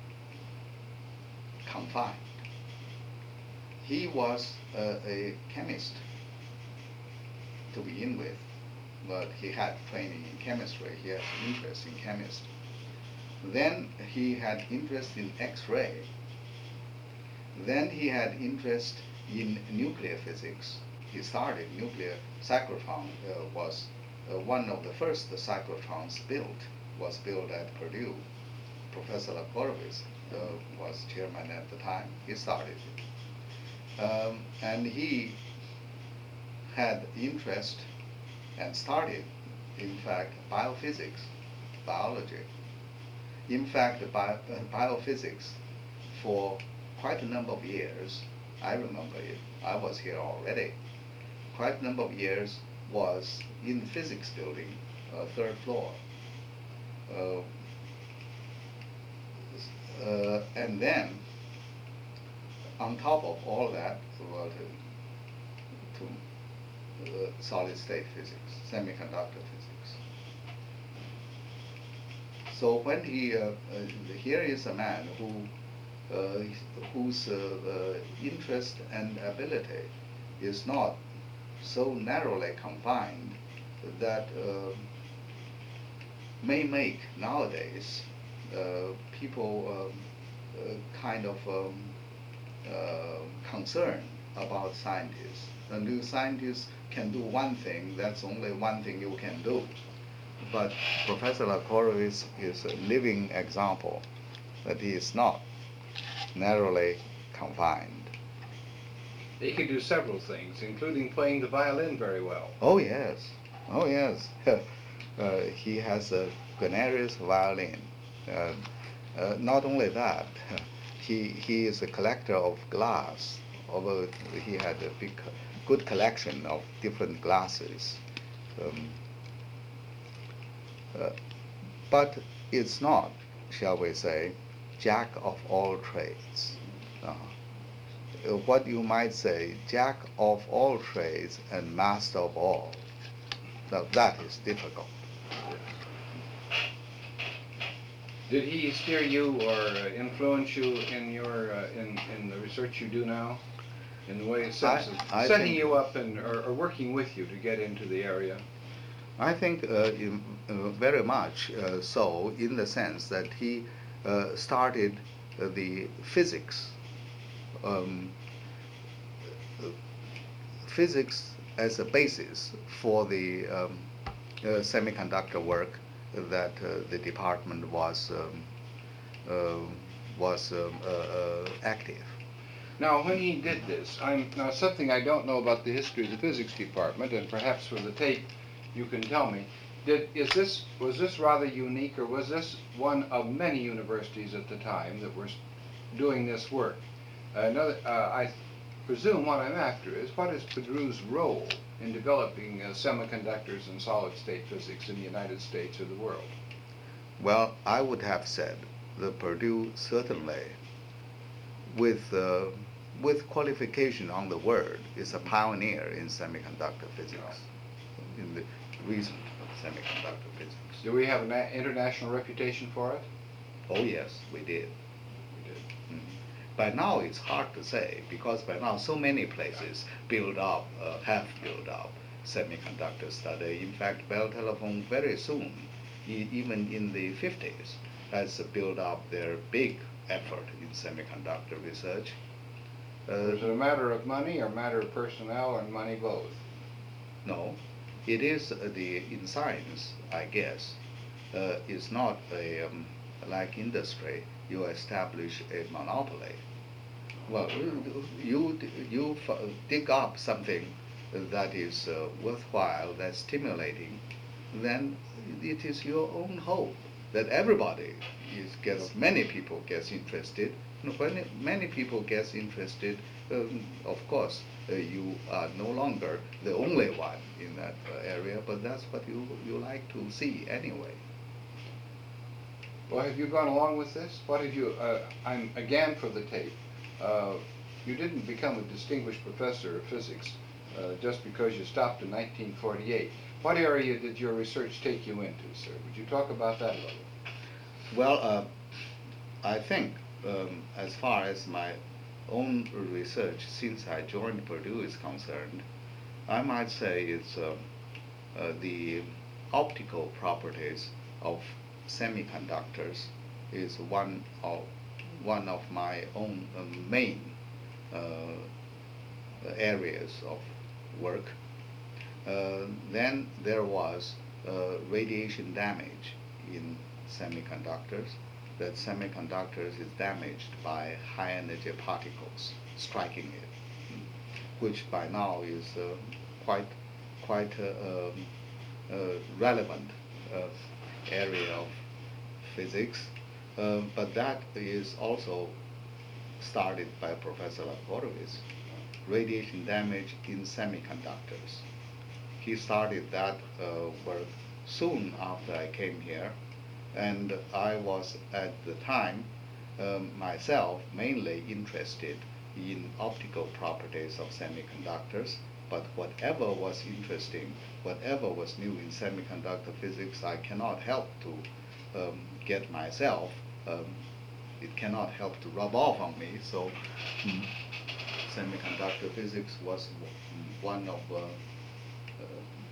Speaker 2: confined. He was uh, a chemist to begin with, but he had training in chemistry. He had interest in chemistry. Then he had interest in X-ray. Then he had interest in nuclear physics. He started nuclear cyclotron, uh, was uh, one of the first cyclotrons built, was built at Purdue. Professor Locke Horowitz uh, was chairman at the time. He started it. Um, and he had interest and started, in fact, biophysics, biology. In fact, bio, uh, biophysics for quite a number of years, I remember it, I was here already, quite a number of years was in the physics building, uh, third floor. Uh, uh, and then, on top of all that, well, to, to uh, solid state physics, semiconductor physics. so when he, uh, uh, here is a man who, uh, whose uh, uh, interest and ability is not so narrowly confined that uh, may make nowadays uh, people um, uh, kind of um, uh, concerned about scientists. A new scientist can do one thing, that's only one thing you can do. But Professor Lacouris is a living example that he is not narrowly confined.
Speaker 1: He can do several things, including playing the violin very well.
Speaker 2: Oh yes, oh yes. uh, he has a Guarnerius violin. Uh, uh, not only that, he he is a collector of glass. Although he had a big, good collection of different glasses. Um, uh, but it's not, shall we say, jack of all trades. Uh, what you might say, jack of all trades and master of all. Now that is difficult.
Speaker 1: Did he steer you or uh, influence you in your uh, in in the research you do now, in the way it sense of
Speaker 2: I
Speaker 1: setting you up and or, or working with you to get into the area?
Speaker 2: I think uh, in, uh, very much uh, so, in the sense that he uh, started uh, the physics, um, uh, physics as a basis for the um, uh, semiconductor work that uh, the department was um, uh, was um, uh, uh, active.
Speaker 1: Now, when he did this, I'm now something I don't know about the history of the physics department, and perhaps for the tape, you can tell me. Did is this was this rather unique, or was this one of many universities at the time that were doing this work? Uh, another, uh, I presume what I'm after is what is Purdue's role in developing uh, semiconductors and solid-state physics in the United States or the world?
Speaker 2: Well, I would have said that Purdue certainly, with uh, with qualification on the word, is a pioneer in semiconductor physics, in the recent semiconductor physics.
Speaker 1: Do we have an international reputation for it?
Speaker 2: Oh yes, we did.
Speaker 1: We did.
Speaker 2: Mm. By now it's hard to say, because by now so many places build up, uh, have built up semiconductor study. In fact, Bell Telephone very soon, e- even in the fifties, has built up their big effort in semiconductor research. Uh,
Speaker 1: Is it a matter of money or a matter of personnel, or money both?
Speaker 2: no, it is uh, the in science, I guess, uh, is not a um, like industry. You establish a monopoly. Well, you you f- dig up something that is uh, worthwhile, that's stimulating, then it is your own hope that everybody is, gets, many people gets interested. And when many people gets interested, um, of course, uh, you are no longer the only one in that uh, area, but that's what you, you like to see anyway.
Speaker 1: Well, have you gone along with this? What have you, uh, I'm again for the tape, uh, you didn't become a distinguished professor of physics uh, just because you stopped in nineteen forty-eight. What area did your research take you into, sir? Would you talk about that a little?
Speaker 2: Well, uh, I think um, as far as my own research since I joined Purdue is concerned, I might say it's uh, uh, the optical properties of semiconductors is one of one of my own uh, main uh, areas of work. Uh, then there was uh, radiation damage in semiconductors. That semiconductors is damaged by high energy particles striking it, which by now is uh, quite quite uh, um, uh, relevant uh, area of physics. Uh, but that is also started by Professor Lacouris, radiation damage in semiconductors. He started that uh, work soon after I came here, and I was at the time um, myself mainly interested in optical properties of semiconductors, but whatever was interesting, whatever was new in semiconductor physics, I cannot help to um, get myself, um, it cannot help to rub off on me. So mm, semiconductor physics was one of uh, uh,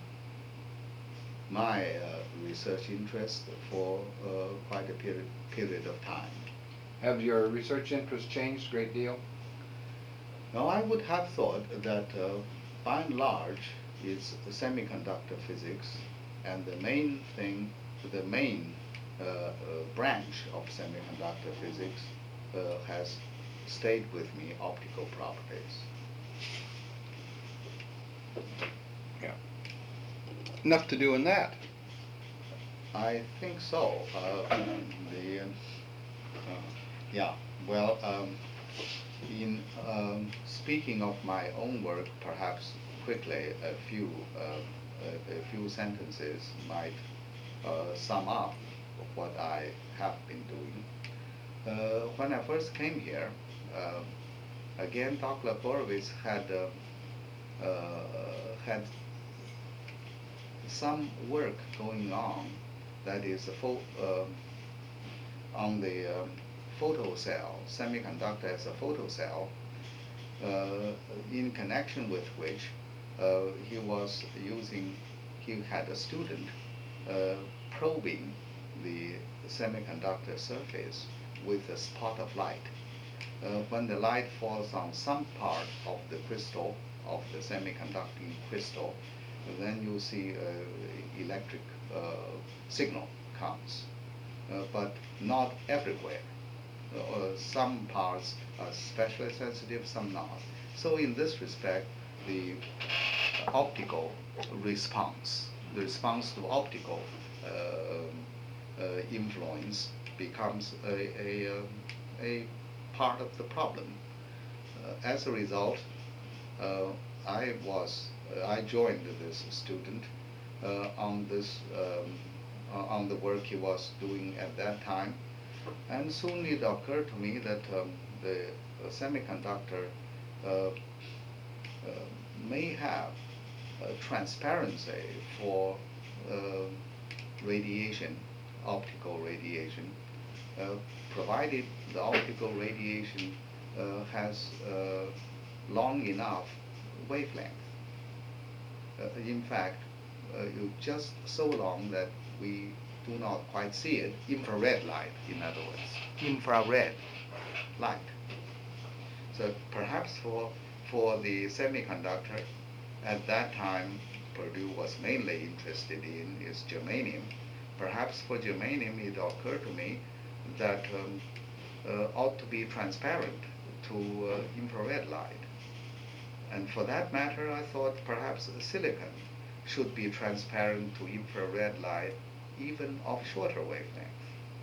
Speaker 2: my uh, research interest for uh, quite a period, period of time.
Speaker 1: Have your research interests changed a great deal?
Speaker 2: Now, I would have thought that uh, by and large, it's semiconductor physics, and the main thing, the main uh, uh, branch of semiconductor physics uh, has stayed with me, optical properties.
Speaker 1: Yeah. Enough to do in that.
Speaker 2: I think so. Uh, the, uh, yeah, well, um, in um, speaking of my own work, perhaps quickly a few uh, a, a few sentences might uh, sum up what I have been doing. Uh, when I first came here, uh, again, Doctor Borowitz had uh, uh, had some work going on, that is a fo uh, on the um, photo cell, semiconductor as a photo cell, uh, in connection with which uh, he was using, he had a student uh, probing the semiconductor surface with a spot of light. Uh, when the light falls on some part of the crystal, of the semiconducting crystal, then you see uh, electric uh, signal comes, uh, but not everywhere. Uh, some parts are especially sensitive, some not. So in this respect, the optical response, the response to optical uh, uh, influence becomes a, a, um, a part of the problem. Uh, as a result, uh, I was, uh, I joined this student uh, on this, um, uh, on the work he was doing at that time. And soon it occurred to me that um, the uh, semiconductor uh, uh, may have uh, transparency for uh, radiation, optical radiation, uh, provided the optical radiation uh, has uh, long enough wavelength. Uh, in fact, uh, you just so long that we do not quite see it, infrared light, in other words, infrared light. So perhaps for, for the semiconductor, at that time, Purdue was mainly interested in is germanium. Perhaps for germanium, it occurred to me that um, uh, ought to be transparent to uh, infrared light. And for that matter, I thought perhaps silicon should be transparent to infrared light, even of shorter wavelength.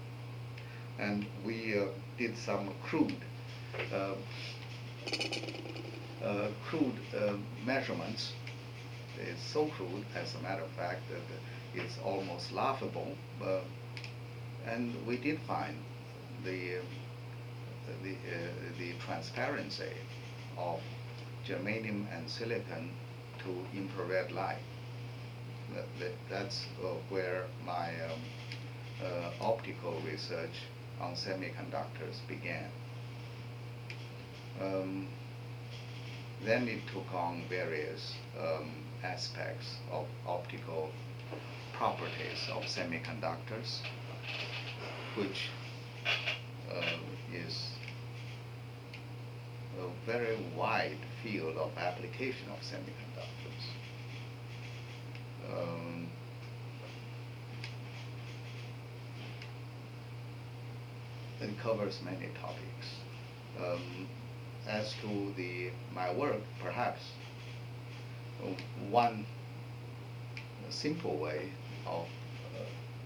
Speaker 2: And we uh, did some crude, uh, uh, crude uh, measurements. It's so crude, as a matter of fact, that it's almost laughable. Uh, and we did find the uh, the uh, the transparency of germanium and silicon to infrared light. That, that, that's uh, where my um, uh, optical research on semiconductors began. Um, then it took on various um, aspects of optical properties of semiconductors, which uh, is a very wide field of application of semiconductors. Um, it covers many topics. Um, as to the my work, perhaps uh, one simple way of uh,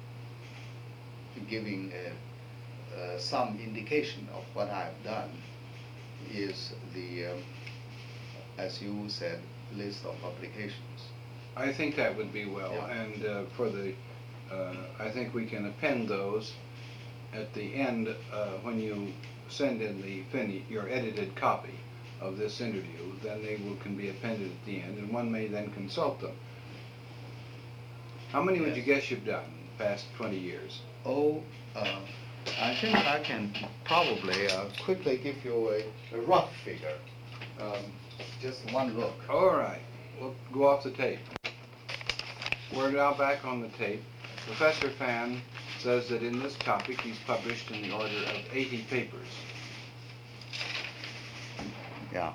Speaker 2: giving a, uh, some indication of what I've done is the, um, as you said, list of publications.
Speaker 1: I think that would be well,
Speaker 2: Yeah.
Speaker 1: and uh, for the, uh, I think we can append those at the end uh, when you send in the fin your edited copy of this interview. Then they will can be appended at the end, and one may then consult them. How many would you
Speaker 2: Yes.
Speaker 1: guess you've done? past twenty years?
Speaker 2: Oh, uh, I think I can probably uh, quickly give you a, a rough figure. Um, just one look.
Speaker 1: All right, we'll go off the tape. We're now back on the tape. Professor Fan says that in this topic he's published in the order of eighty papers.
Speaker 2: Yeah.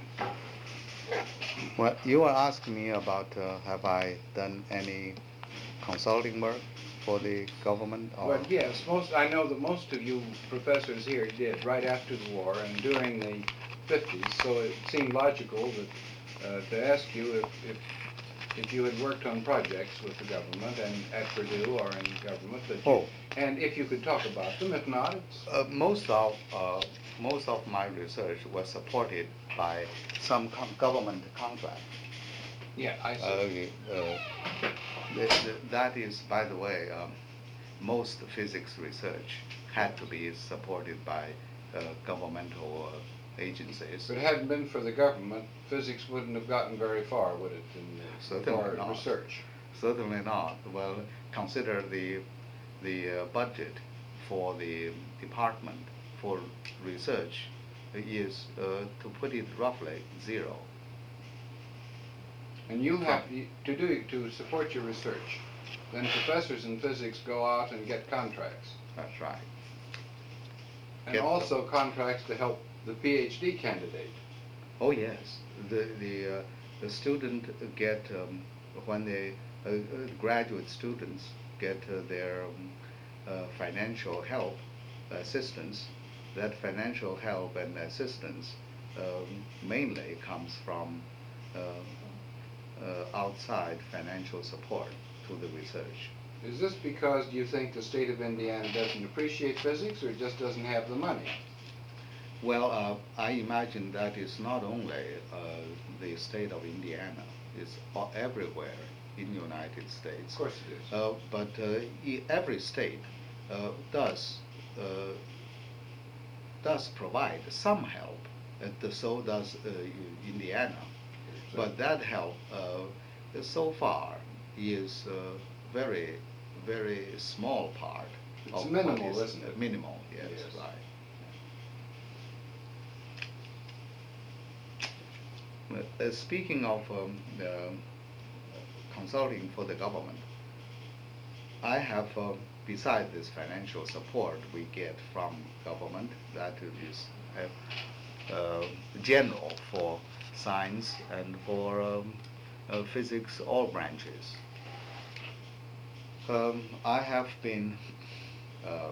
Speaker 2: Well, you were asking me about uh, have I done any consulting work for the government? Or?
Speaker 1: Well, yes, most, I know that most of you professors here did right after the war and during the fifties, so it seemed logical that, uh, to ask you if, if if you had worked on projects with the government and at Purdue or in government, that you,
Speaker 2: oh.
Speaker 1: and if you could talk about them. If not, it's...
Speaker 2: Uh, most of uh, most of my research was supported by some com- government contract.
Speaker 1: Yeah, I see.
Speaker 2: Uh, uh, the, the, that is, by the way, um, most physics research had to be supported by uh, governmental uh, agencies.
Speaker 1: If it hadn't been for the government, physics wouldn't have gotten very far, would it, in
Speaker 2: Certainly not.
Speaker 1: research?
Speaker 2: Certainly not. Well, consider the the uh, budget for the department for research is, uh, to put it roughly, zero.
Speaker 1: And you have to do to support your research. Then professors in physics go out and get contracts.
Speaker 2: That's right.
Speaker 1: And
Speaker 2: Get
Speaker 1: also contracts to help the PhD candidate.
Speaker 2: Oh yes, the the uh, the student get um, when they uh, uh, graduate students get uh, their um, uh, financial help assistance. That financial help and assistance um, mainly comes from uh, uh, outside financial support to the research.
Speaker 1: Is this because you think the state of Indiana doesn't appreciate physics, or just doesn't have the money?
Speaker 2: Well, uh, I imagine that is not only uh, the state of Indiana, it's all, everywhere in the United States.
Speaker 1: Of course it is.
Speaker 2: Uh, but uh, e- every state uh, does uh, does provide some help, and so does uh, Indiana. But that help, uh, so far, is uh, very, very small part.
Speaker 1: It's
Speaker 2: of
Speaker 1: minimal,
Speaker 2: what is,
Speaker 1: isn't it?
Speaker 2: Uh, minimal, yes,
Speaker 1: Yes.
Speaker 2: right. Uh, speaking of um, uh, consulting for the government, I have, uh, besides this financial support we get from government, that is uh, uh, general for science and for um, uh, physics, all branches. Um, I have been uh,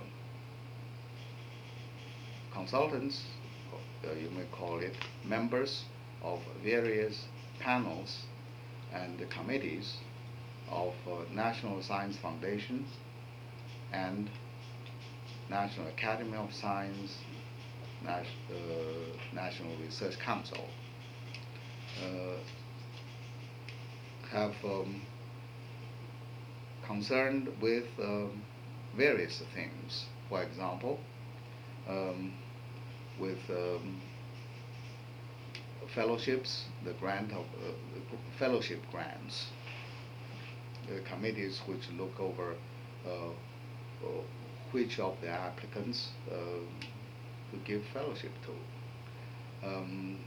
Speaker 2: consultants, uh, you may call it, members of various panels and committees of uh, National Science Foundation and National Academy of Science, Nas- uh, National Research Council. Uh, have um, concerned with um, various things. For example, um, with um, fellowships, the grant of uh, the fellowship grants, the committees which look over uh, uh, which of the applicants uh, to give fellowship to. Um,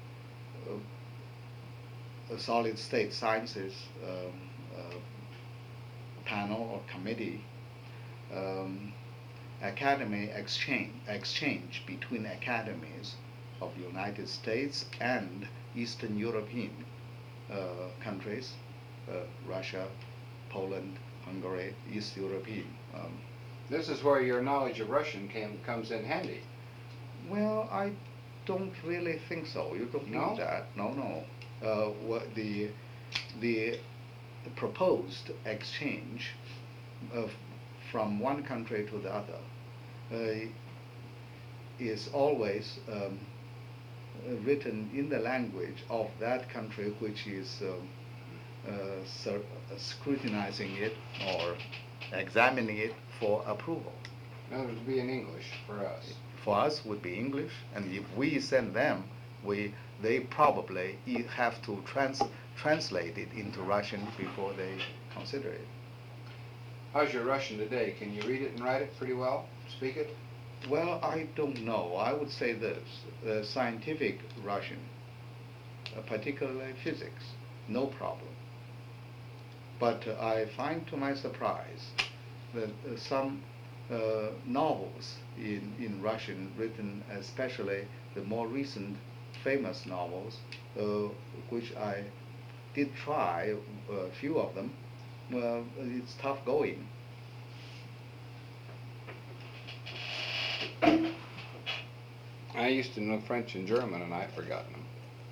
Speaker 2: uh, a solid state sciences um, uh, panel or committee, um, academy exchange exchange between academies of the United States and Eastern European uh, countries, uh, Russia, Poland, Hungary, East European. Um,
Speaker 1: This is where your knowledge of Russian came, comes in handy.
Speaker 2: well, I don't really think so. You don't
Speaker 1: No?
Speaker 2: think that? No, no. Uh, what the the proposed exchange of from one country to the other uh, is always um, written in the language of that country which is um, uh, sur- uh, scrutinizing it or examining it for approval.
Speaker 1: In other words, be in English for us.
Speaker 2: For us would be English, and if we send them, we they probably e- have to trans- translate it into Russian before they consider it.
Speaker 1: How's your Russian today? Can you read it and write it pretty well? Speak it?
Speaker 2: Well, I don't know. I would say this, uh, scientific Russian, uh, particularly physics, no problem. But uh, I find to my surprise that uh, some uh, novels in, in Russian written, especially the more recent famous novels, uh, which I did try a few of them, well, it's tough going.
Speaker 1: I used to know French and German, and I've forgotten them.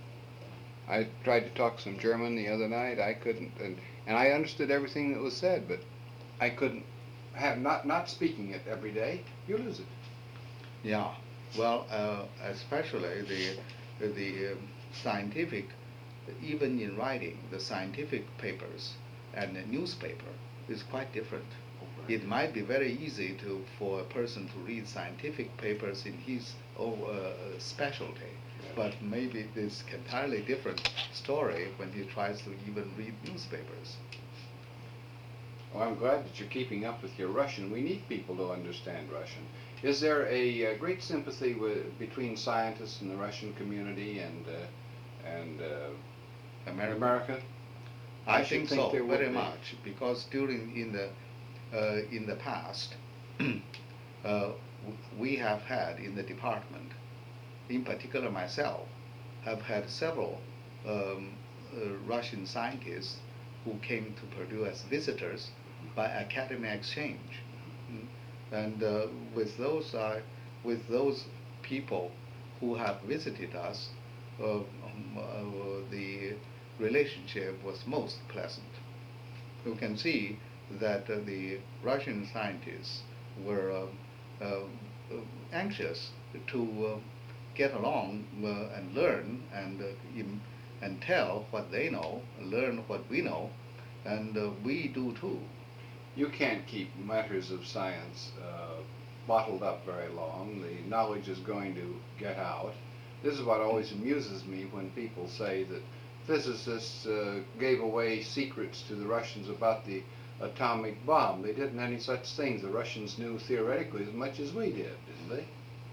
Speaker 1: I tried to talk some German the other night. I couldn't, and, and I understood everything that was said, but I couldn't have not not speaking it every day. You lose it.
Speaker 2: Yeah, well, uh, especially the the um, scientific, even in writing, the scientific papers and the newspaper is quite different. It might be very easy to for a person to read scientific papers in his own uh, specialty, but maybe it's entirely different story when he tries to even read newspapers.
Speaker 1: Well, I'm glad that you're keeping up with your Russian. We need people to understand Russian. Is there a, uh great sympathy with, between scientists in the Russian community and uh, and uh,
Speaker 2: America.
Speaker 1: America?
Speaker 2: I,
Speaker 1: I should
Speaker 2: think,
Speaker 1: think
Speaker 2: so
Speaker 1: there would
Speaker 2: very
Speaker 1: be.
Speaker 2: much because during in the uh, in the past uh, w- we have had in the department, in particular myself, have had several um, uh, Russian scientists who came to Purdue as visitors by academic exchange. Mm. And uh, with those uh, with those people who have visited us, uh, um, uh, the relationship was most pleasant. You can see that uh, the Russian scientists were uh, uh, uh, anxious to uh, get along uh, and learn and uh, im- and tell what they know, learn what we know, and uh, we do too.
Speaker 1: You can't keep matters of science uh, bottled up very long. The knowledge is going to get out. This is what always amuses me when people say that physicists uh, gave away secrets to the Russians about the atomic bomb. They didn't any such things. The Russians knew theoretically as much as we did, didn't they?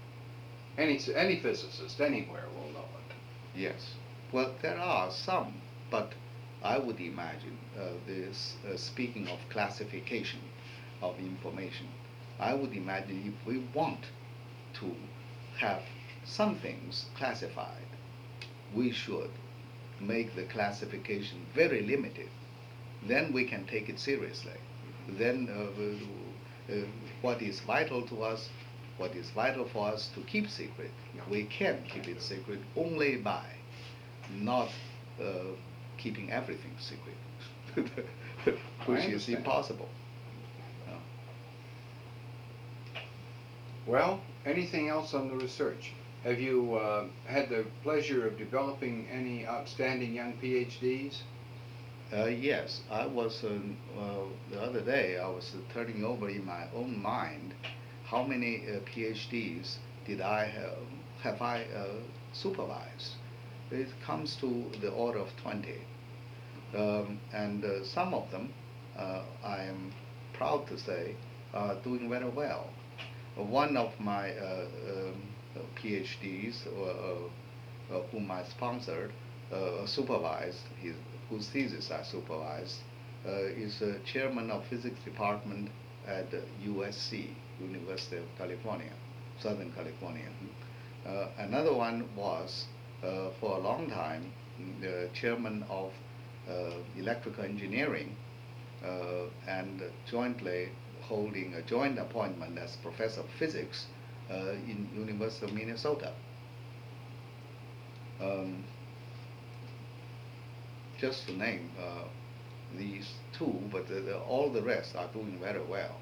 Speaker 1: Any, any physicist anywhere will know it.
Speaker 2: Yes. Well, there are some, but I would imagine uh, this, uh, speaking of classification of information, I would imagine if we want to have some things classified, we should make the classification very limited. Then we can take it seriously. Then uh, uh, what is vital to us, what is vital for us to keep secret, we can keep it secret only by not uh, keeping everything secret, which is impossible. Uh,
Speaker 1: Well, anything else on the research? Have you uh, had the pleasure of developing any outstanding young PhDs?
Speaker 2: Uh, yes, I was, uh, uh, the other day, I was uh, turning over in my own mind how many uh, PhDs did I have, have I uh, supervised. It comes to the order of twenty. Um, and uh, some of them, uh, I am proud to say, are doing very well. Uh, one of my uh, um, PhDs, uh, uh, whom I sponsored, uh, supervised, his, whose thesis I supervised, uh, is uh, chairman of physics department at U S C, University of California, Southern California. Uh, another one was, uh, for a long time, the chairman of uh, electrical engineering uh, and jointly holding a joint appointment as professor of physics uh, in University of Minnesota. Um, just to name uh, these two, but the, the, all the rest are doing very well.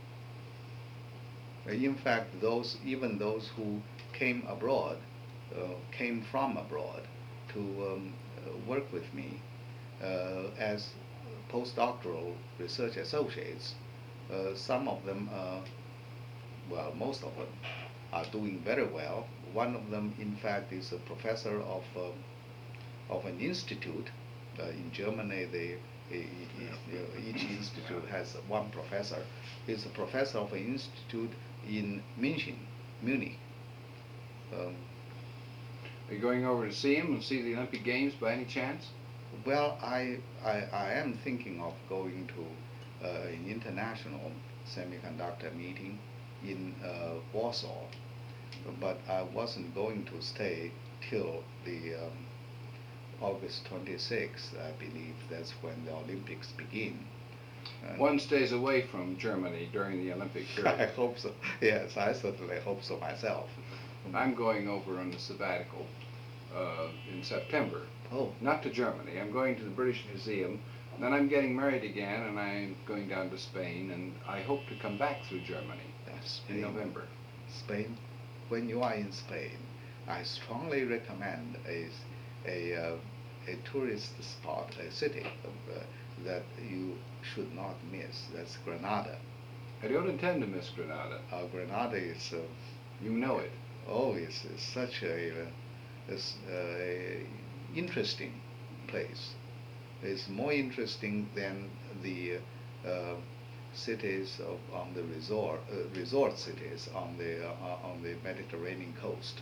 Speaker 2: In fact, those even those who came abroad, uh, came from abroad to um, uh, work with me uh, as postdoctoral research associates, uh, some of them, uh, well, most of them, are doing very well. One of them, in fact, is a professor of uh, of an institute uh, in Germany. They E- e- e- Each institute has one professor. He's a professor of an institute in München, Munich. Um,
Speaker 1: Are you going over to see him and see the Olympic Games by any chance?
Speaker 2: well, I, I, I am thinking of going to uh, an international semiconductor meeting in uh, Warsaw, but I wasn't going to stay till the um, August twenty-sixth, I believe. That's when the Olympics begin. And
Speaker 1: One stays away from Germany during the Olympic
Speaker 2: I
Speaker 1: period.
Speaker 2: hope so. Yes, I certainly hope so myself.
Speaker 1: I'm going over on a sabbatical uh, in September.
Speaker 2: Oh,
Speaker 1: Not to Germany. I'm going to the British Museum. Then I'm getting married again, and I'm going down to Spain, and I hope to come back through Germany
Speaker 2: that's
Speaker 1: in
Speaker 2: Spain.
Speaker 1: November.
Speaker 2: Spain. When you are in Spain, I strongly recommend a a, uh, a tourist spot, a city uh, that you should not miss. That's Granada.
Speaker 1: I don't intend to miss Granada.
Speaker 2: Uh, Granada is, uh,
Speaker 1: You know it.
Speaker 2: oh, it's, it's such a, uh, it's, uh, a interesting place. It's more interesting than the uh, cities of, on the resort uh, resort cities on the uh, on the Mediterranean coast.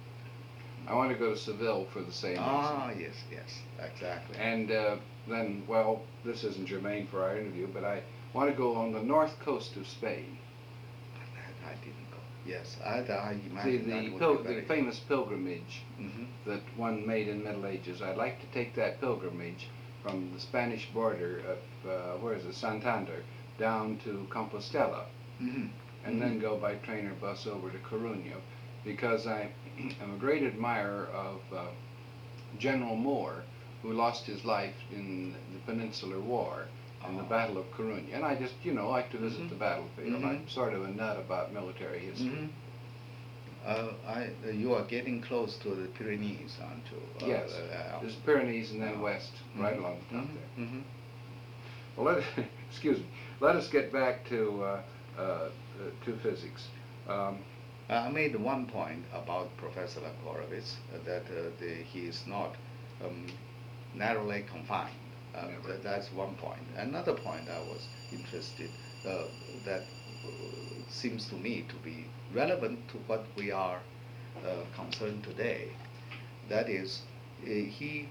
Speaker 1: I want to go to Seville for the same reason.
Speaker 2: Ah, yes, yes, exactly.
Speaker 1: And uh, then, well, this isn't germane for our interview, but I want to go on the north coast of Spain.
Speaker 2: But that I didn't go. Yes, I, I
Speaker 1: See,
Speaker 2: imagine
Speaker 1: the,
Speaker 2: that would
Speaker 1: pil-
Speaker 2: be
Speaker 1: the
Speaker 2: very
Speaker 1: famous pilgrimage
Speaker 2: Mhm.
Speaker 1: that one made in Middle Ages. I'd like to take that pilgrimage from the Spanish border of, uh, where is it, Santander, down to Compostela,
Speaker 2: Mhm.
Speaker 1: and
Speaker 2: Mhm.
Speaker 1: then go by train or bus over to Coruña, because I am a great admirer of uh, General Moore, who lost his life in the Peninsular War in the
Speaker 2: Oh.
Speaker 1: Battle of Coruña. And I just, you know, like to visit
Speaker 2: Mhm.
Speaker 1: the battlefield.
Speaker 2: Mhm.
Speaker 1: I'm sort of a nut about military history.
Speaker 2: Mhm. Uh, I, uh, you are getting close to the Pyrenees, aren't you? Uh,
Speaker 1: Yes,
Speaker 2: uh,
Speaker 1: there's Pyrenees and then
Speaker 2: uh,
Speaker 1: west, right
Speaker 2: mhm.
Speaker 1: along the top
Speaker 2: Mhm.
Speaker 1: there.
Speaker 2: Mhm.
Speaker 1: Well, let, excuse me. Let us get back to uh, uh, uh, to physics. Um,
Speaker 2: I made one point about Professor Horowitz, uh, that uh, the, he is not um, narrowly confined. Uh,
Speaker 1: Never.
Speaker 2: that, that's one point. Another point I was interested uh, that uh, seems to me to be relevant to what we are uh, concerned today. That is, uh, he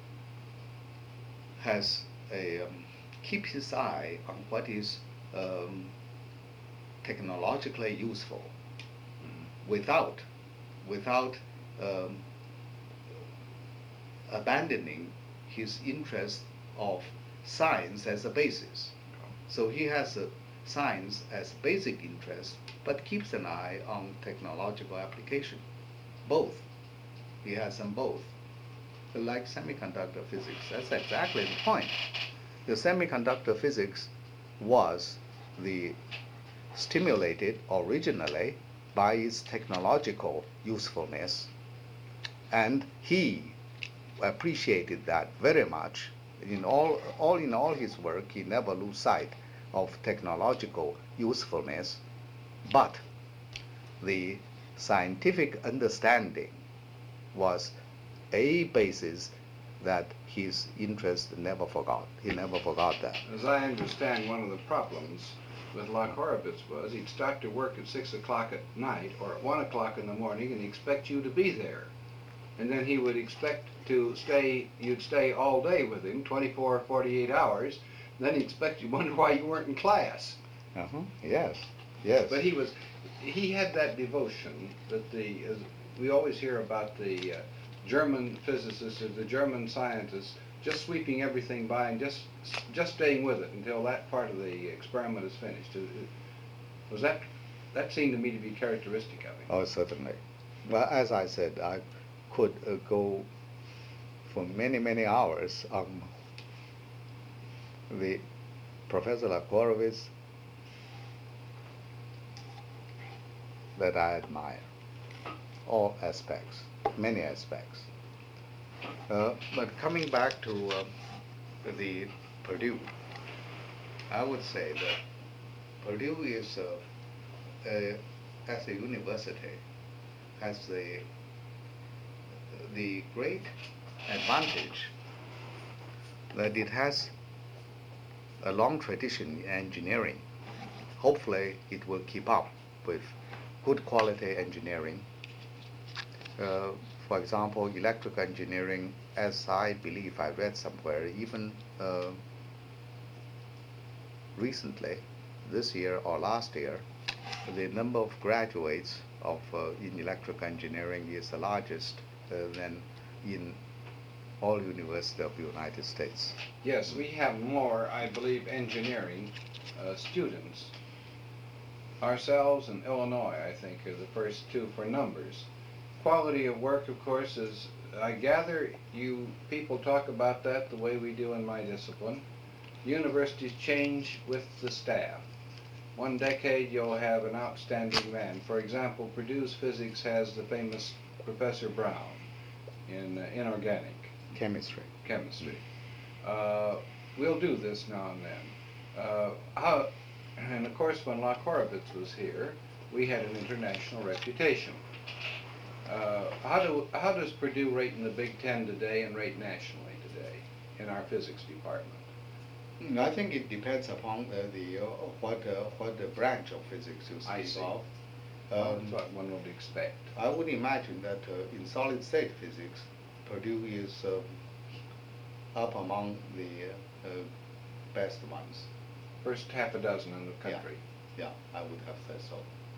Speaker 2: has a um, keep his eye on what is um, technologically useful, without without um, abandoning his interest of science as a basis. So he has a science as basic interest, but keeps an eye on technological application. Both. He has them both. Like semiconductor physics, that's exactly the point. The semiconductor physics was the stimulated originally by its technological usefulness, and he appreciated that very much. In all, all in all his work, he never lose sight of technological usefulness, but the scientific understanding was a basis that his interest never forgot. He never forgot that.
Speaker 1: As I understand, one of the problems with Locke Horowitz was he'd start to work at six o'clock at night or at one o'clock in the morning and expect you to be there. And then he would expect to stay, you'd stay all day with him, twenty-four or forty-eight hours. Then he'd expect you wonder why you weren't in class.
Speaker 2: Uh-huh. Yes, yes.
Speaker 1: But he was, he had that devotion that the, as we always hear about the uh, German physicists or the German scientists just sweeping everything by and just just staying with it until that part of the experiment is finished. Was that, that seemed to me to be characteristic of him.
Speaker 2: Oh, certainly. Well, as I said, I could uh, go for many, many hours on the Professor Horowitz that I admire. All aspects, many aspects. Uh, but coming back to uh, the Purdue, I would say that Purdue is, uh, a, as a university, has the the great advantage that it has a long tradition in engineering. Hopefully, it will keep up with good quality engineering. Uh, for example, electrical engineering, as I believe I read somewhere, even uh, recently, this year or last year, the number of graduates of uh, in electrical engineering is the largest uh, than in all universities of the United States.
Speaker 1: Yes, we have more, I believe, engineering uh, students. Ourselves and Illinois, I think, are the first two for numbers. Quality of work, of course, is, I gather you people talk about that the way we do in my discipline. Universities change with the staff. One decade you'll have an outstanding man. For example, Purdue's physics has the famous Professor Brown in uh, inorganic
Speaker 2: Chemistry.
Speaker 1: chemistry. Uh, we'll do this now and then. Uh, how, and of course, when Locke Horowitz was here, we had an international reputation. Uh, how, do, how does Purdue rate in the Big Ten today and rate nationally today in our physics department?
Speaker 2: I think it depends upon uh, the uh, what uh, what the branch of physics you
Speaker 1: I
Speaker 2: speak
Speaker 1: see.
Speaker 2: of.
Speaker 1: Well,
Speaker 2: Um,
Speaker 1: that's what one would expect.
Speaker 2: I would imagine that uh, in solid state physics, Purdue is um, up among the uh, uh, best ones.
Speaker 1: First half a dozen in the country.
Speaker 2: Yeah, I would have said so.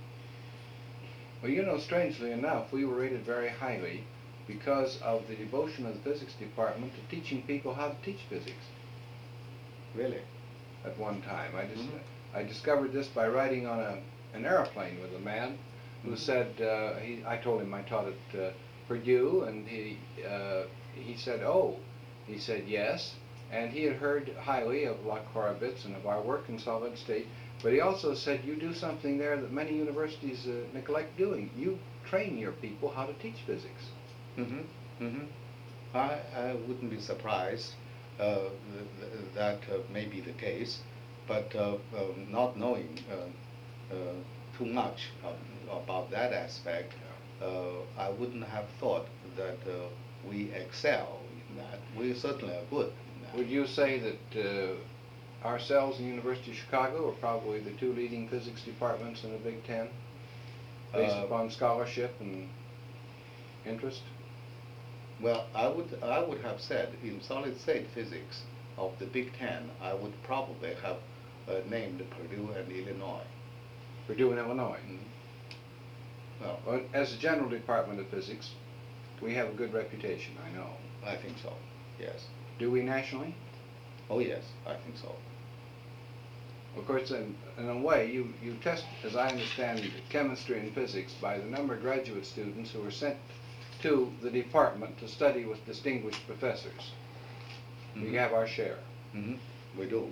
Speaker 1: Well, you know, strangely enough, we were rated very highly because of the devotion of the physics department to teaching people how to teach physics.
Speaker 2: Really?
Speaker 1: At one time, I just
Speaker 2: Mm-hmm.
Speaker 1: I discovered this by riding on a an airplane with a man who
Speaker 2: Mhm.
Speaker 1: said uh, he. I told him I taught at uh, Purdue, and he uh, he said, "Oh," he said, "Yes," and he had heard highly of Locke Horowitz and of our work in solid state. But he also said, "You do something there that many universities uh, neglect doing. You train your people how to teach physics."
Speaker 2: Mm-hmm. Mm-hmm. I, I wouldn't be surprised uh, th- th- that uh, may be the case, but uh, um, not knowing uh, uh, too much um, about that aspect, uh, I wouldn't have thought that uh, we excel in that. We certainly are good in that.
Speaker 1: Would you say that uh, ourselves and the University of Chicago are probably the two leading physics departments in the Big Ten, based
Speaker 2: Uh,
Speaker 1: upon scholarship and interest?
Speaker 2: Well, I would I would have said in solid state physics of the Big Ten, I would probably have uh, named Purdue and Illinois.
Speaker 1: Purdue and Illinois.
Speaker 2: Well,
Speaker 1: Well, as a general department of physics, we have a good reputation, I know.
Speaker 2: I think so. Yes.
Speaker 1: Do we nationally?
Speaker 2: Oh yes, I think so.
Speaker 1: Of course, in, in a way, you, you test, as I understand, chemistry and physics by the number of graduate students who are sent to the department to study with distinguished professors.
Speaker 2: Mhm.
Speaker 1: We have our share.
Speaker 2: Mm-hmm. We do.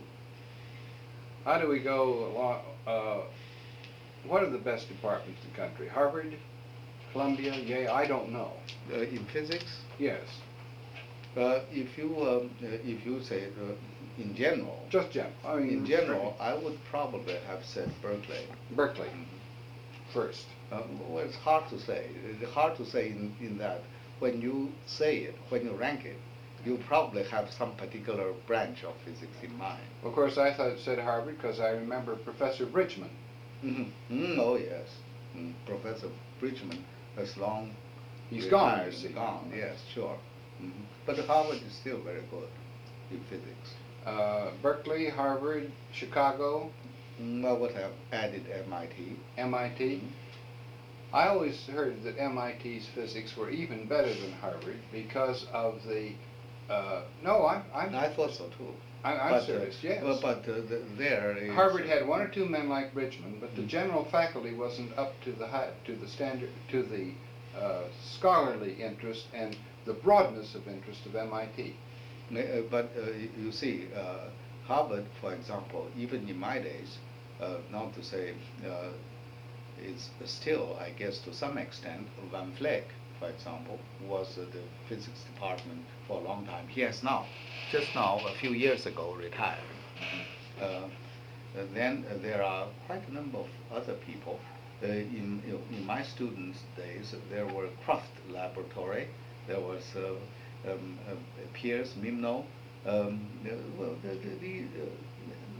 Speaker 1: How do we go along, uh, what are the best departments in the country? Harvard, Columbia, Yale, I don't know.
Speaker 2: Uh, in physics,
Speaker 1: Yes,
Speaker 2: uh, if you um, uh, if you say uh, in general,
Speaker 1: just general. I mean,
Speaker 2: in general, I would probably have said Berkeley.
Speaker 1: Berkeley first.
Speaker 2: Uh, well, it's hard to say. It's hard to say in, in that when you say it, when you rank it, you probably have some particular branch of physics in mind.
Speaker 1: Of course, I thought it said Harvard because I remember Professor Bridgman.
Speaker 2: Mm-hmm. Mm, oh yes, mm, Professor Bridgman has long
Speaker 1: He's gone,
Speaker 2: retired,
Speaker 1: you see.
Speaker 2: Gone, yes, sure. Mm-hmm. But Harvard is still very good in physics.
Speaker 1: Uh, Berkeley, Harvard, Chicago,
Speaker 2: Mm, I would have added M I T.
Speaker 1: M I T. I always heard that M I T's physics were even better than Harvard because of the. Uh, no, I'm. I'm.
Speaker 2: I thought so too.
Speaker 1: I, I'm
Speaker 2: but,
Speaker 1: serious.
Speaker 2: uh,
Speaker 1: Yes.
Speaker 2: Well, but uh, the, there is,
Speaker 1: Harvard had one or two men like Bridgman, but the
Speaker 2: Mm.
Speaker 1: general faculty wasn't up to the high, to the standard, to the uh, scholarly interest and the broadness of interest of M I T.
Speaker 2: Uh, but uh, you see, uh, Harvard, for example, even in my days, uh, not to say, uh, is still, I guess, to some extent, Van Vleck, for example, was uh, the physics department for a long time. He has now, just now, a few years ago, retired. Uh, then uh, there are quite a number of other people. Uh, in, you know, in my students' days, there were Kraft Laboratory, there was uh, um, uh, Pierce, Mimno. Um, uh, well, the, the, the, uh,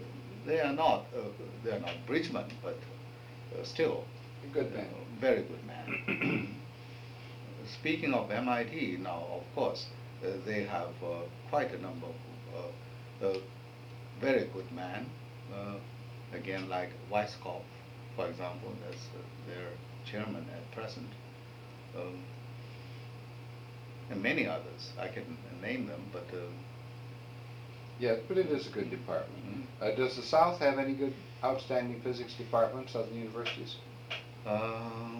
Speaker 2: they are not uh, they are not Bridgman, but uh, still
Speaker 1: A good man.
Speaker 2: uh, very good man. Speaking of M I T now, of course, uh, they have uh, quite a number of uh, uh, very good men. Uh, again, like Weisskopf, for example, that's uh, their chairman at present, um, and many others. I can name them, but. Uh,
Speaker 1: Yes, but it is a good department.
Speaker 2: Mhm.
Speaker 1: Uh, does the South have any good, outstanding physics departments, Southern universities?
Speaker 2: Uh,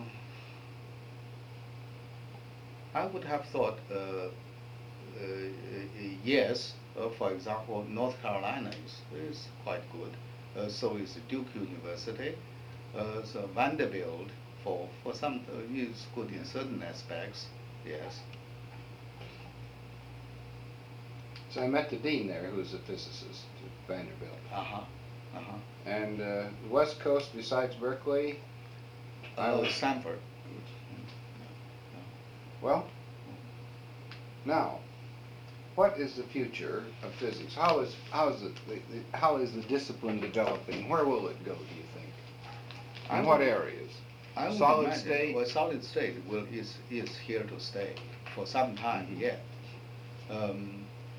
Speaker 2: I would have thought uh, uh, uh, yes. Uh, for example, North Carolina is, is quite good. Uh, so is Duke University. Uh, so Vanderbilt, for for some, uh, is good in certain aspects. Yes.
Speaker 1: So I met the dean there, who was a physicist at Vanderbilt.
Speaker 2: Uh huh. Uh huh.
Speaker 1: And uh, the West Coast, besides Berkeley, I
Speaker 2: Uh,
Speaker 1: was
Speaker 2: Stanford.
Speaker 1: well. Now, what is the future of physics? How is how is the, the, the how is the discipline developing? Where will it go? Do you think?
Speaker 2: I
Speaker 1: In what
Speaker 2: would-
Speaker 1: areas?
Speaker 2: I would
Speaker 1: Solid
Speaker 2: imagine,
Speaker 1: state?
Speaker 2: Well, solid state will is is here to stay for some time
Speaker 1: Mhm.
Speaker 2: yet. Um,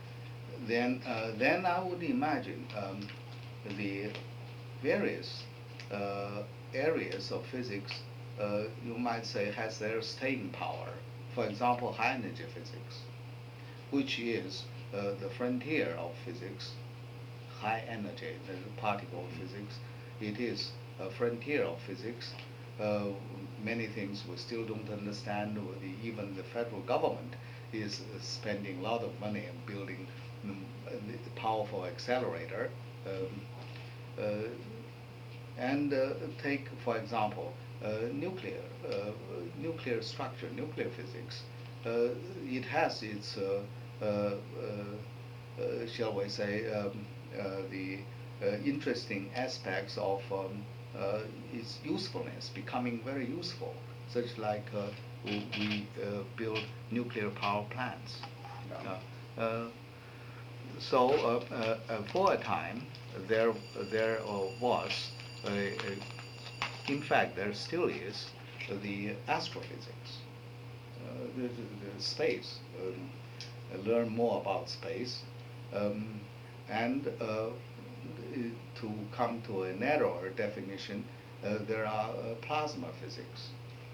Speaker 2: then uh, then I would imagine um, the various uh, areas of physics uh, you might say has their staying power. For example, high energy physics, which is uh, the frontier of physics. High energy, the particle physics, it is a frontier of physics. Uh, many things we still don't understand. The, even the federal government is uh, spending a lot of money in building um, a powerful accelerator. Um, uh, and uh, take, for example, uh, nuclear, uh, nuclear structure, nuclear physics. Uh, it has its, uh, uh, uh, uh, shall we say, um, uh, the uh, interesting aspects of um, uh, its usefulness, becoming very useful, such like uh, we, we uh, build nuclear power plants.
Speaker 1: Yeah.
Speaker 2: Uh, uh, so uh, uh, uh, for a time, there there uh, was, a, a, in fact, there still is uh, the astrophysics, uh, the, the, the space. Um, uh, learn more about space, um, and uh, to come to a narrower definition, uh, there are uh, plasma physics.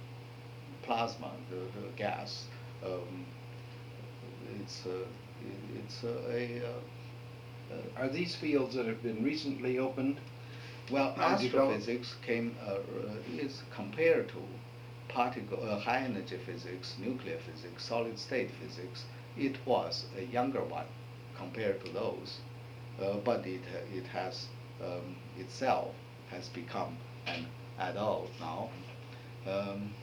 Speaker 2: Plasma, the, the gas. Um, it's uh, it's uh, a uh, uh,
Speaker 1: Are these fields that have been recently opened?
Speaker 2: well,
Speaker 1: How developed?
Speaker 2: astrophysics came uh, uh, is compared to particle, uh, high energy physics, nuclear physics, solid state physics. It was a younger one compared to those, uh, but it uh, it has um, itself has become an adult now. Um,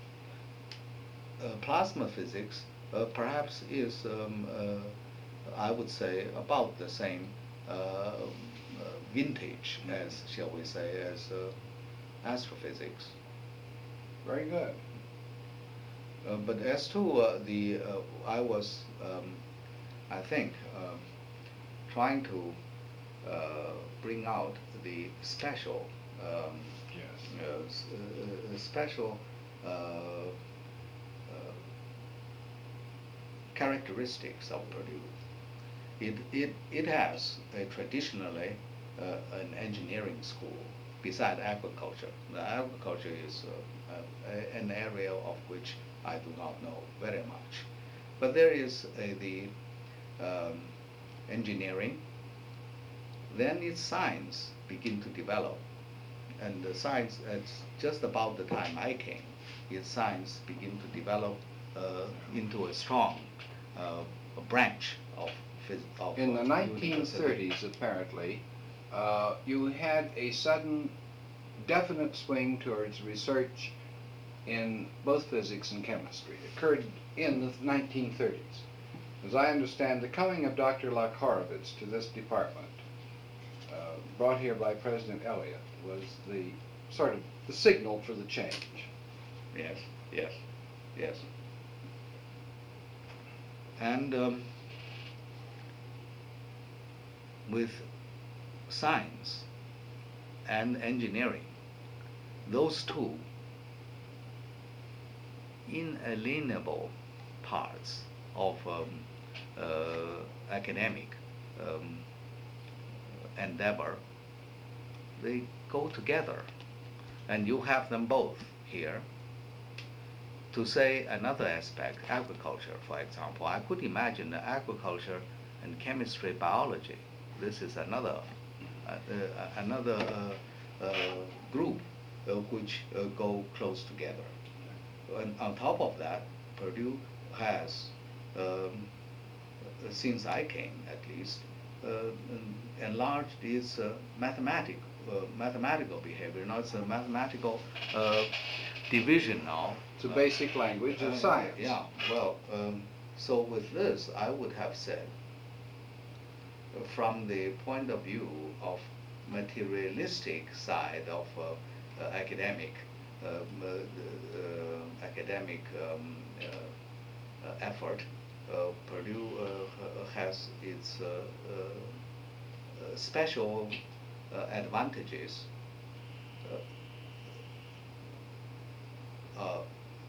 Speaker 2: uh, plasma physics uh, perhaps is, um, uh, I would say, about the same uh, uh, vintage as, shall we say, as uh, astrophysics.
Speaker 1: Very good.
Speaker 2: Uh, but as to uh, the, uh, I was, um, I think, uh, trying to uh, bring out the special, um,
Speaker 1: Yes.
Speaker 2: uh, s- uh, uh, special uh, uh, characteristics of Purdue. It, it, it has a traditionally uh, an engineering school beside agriculture. The agriculture is uh, uh, a- an area of which I do not know very much. But there is a, the um, engineering, then its science begin to develop. And the science, it's just about the time I came, its science begin to develop uh, into a strong uh, a branch of phys- of
Speaker 1: In the
Speaker 2: uh,
Speaker 1: nineteen
Speaker 2: university.
Speaker 1: thirties, apparently, uh, you had a sudden, definite swing towards research in both physics and chemistry. It occurred in the nineteen thirties. As I understand, the coming of Doctor Locke Horowitz to this department, uh, brought here by President Elliott, was the sort of the signal for the change.
Speaker 2: Yes, yes, yes. And um, with science, and engineering, those two inalienable parts of um, uh, academic um, endeavor, they go together, and you have them both here. To say another aspect, agriculture, for example, I could imagine agriculture and chemistry, biology. This is another uh, uh, another uh, uh, group uh, which uh, go close together. And on top of that, Purdue has, um, since I came at least, uh, enlarged its uh, mathematic, uh, mathematical behavior. Now it's a mathematical uh, division now.
Speaker 1: It's a basic language of
Speaker 2: uh,
Speaker 1: science.
Speaker 2: Yeah, well, um, so with this, I would have said, uh, from the point of view of materialistic side of uh, uh, academic, um, uh, uh, academic um, uh, uh, effort, uh, Purdue uh, has its uh, uh, special uh, advantages. Uh, uh,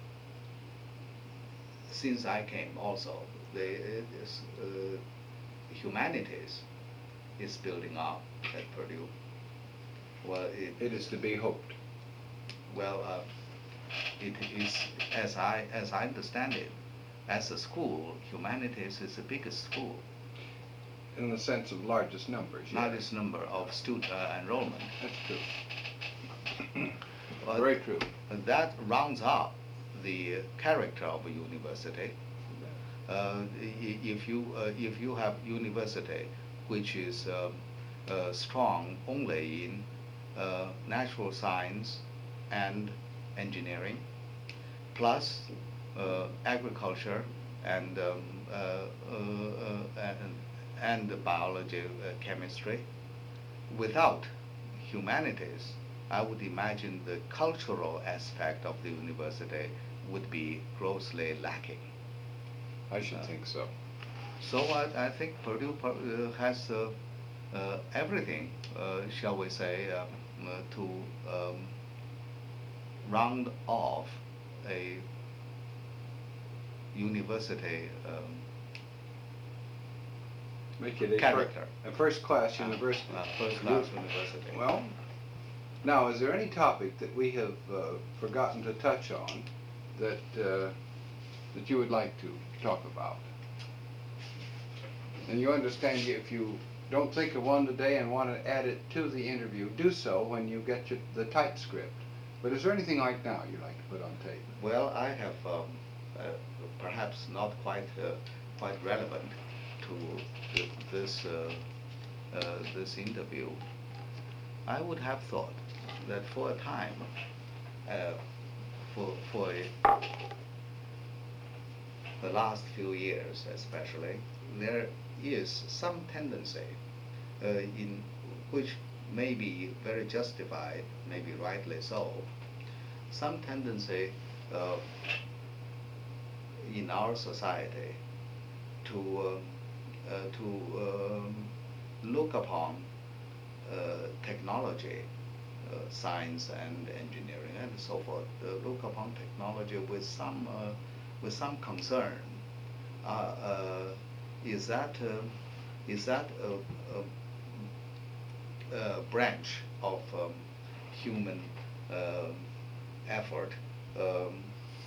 Speaker 2: since I came also, the it is, uh, humanities is building up at Purdue. Well, it,
Speaker 1: It is to be hoped.
Speaker 2: well, uh, it is, as I as I understand it, as a school, humanities is the biggest school.
Speaker 1: In the sense of largest numbers, yes.
Speaker 2: Largest number of student uh, enrollment.
Speaker 1: That's true.
Speaker 2: But
Speaker 1: Very true.
Speaker 2: that rounds up the character of a university. Uh, i- if you uh, if you have university which is um, uh, strong only in uh, natural science and engineering, plus uh, agriculture and um, uh, uh, uh, and, and biology, uh, chemistry, without humanities, I would imagine the cultural aspect of the university would be grossly lacking.
Speaker 1: I should
Speaker 2: Uh,
Speaker 1: think so.
Speaker 2: So I, I think Purdue uh, has uh, uh, everything, uh, shall we say, um, uh, to um, round off a university um,
Speaker 1: Make it a,
Speaker 2: character.
Speaker 1: fir- a first-class
Speaker 2: uh,
Speaker 1: university.
Speaker 2: uh, first-class university.
Speaker 1: Well, now, is there any topic that we have uh, forgotten to touch on that uh, that you would like to talk about? And you understand, if you don't think of one today and want to add it to the interview, do so when you get your, the typed script. But is there anything like now you'd like to put on tape?
Speaker 2: Well, I have um, uh, perhaps not quite uh, quite relevant to th- this uh, uh, this interview. I would have thought that for a time, uh, for for a, the last few years especially, there is some tendency uh, in which may be very justified, maybe rightly so, some tendency uh, in our society to uh, uh, to um, look upon uh, technology, uh, science and engineering and so forth, uh, look upon technology with some uh, with some concern. Uh, uh, is that uh, is that a, a, a branch of um, human uh, effort um,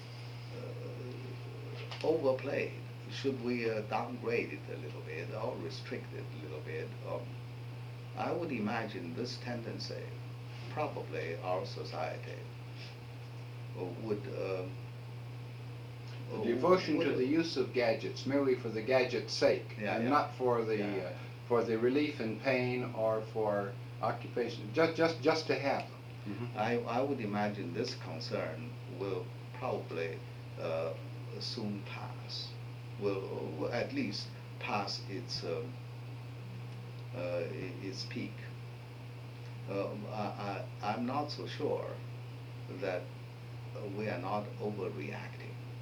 Speaker 2: uh, overplayed? Should we uh, downgrade it a little bit or restrict it a little bit? Um, I would imagine this tendency, probably our society uh, would. Uh,
Speaker 1: The devotion
Speaker 2: would-
Speaker 1: to the use of gadgets merely for the gadget's sake,
Speaker 2: Yeah,
Speaker 1: and
Speaker 2: yeah.
Speaker 1: not for the
Speaker 2: Yeah.
Speaker 1: uh, for the relief in pain or for occupation, just just just to have them.
Speaker 2: I, I would imagine this concern will probably uh, soon pass, will, will at least pass its um, uh, i- its peak. Um, I, I, I'm not so sure that uh, we are not overreacting.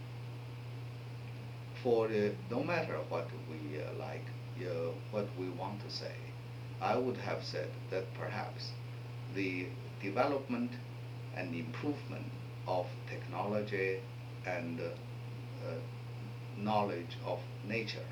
Speaker 2: For the, no matter what we uh, like, uh, what we want to say, I would have said that perhaps the development and improvement of technology and uh, uh, knowledge of nature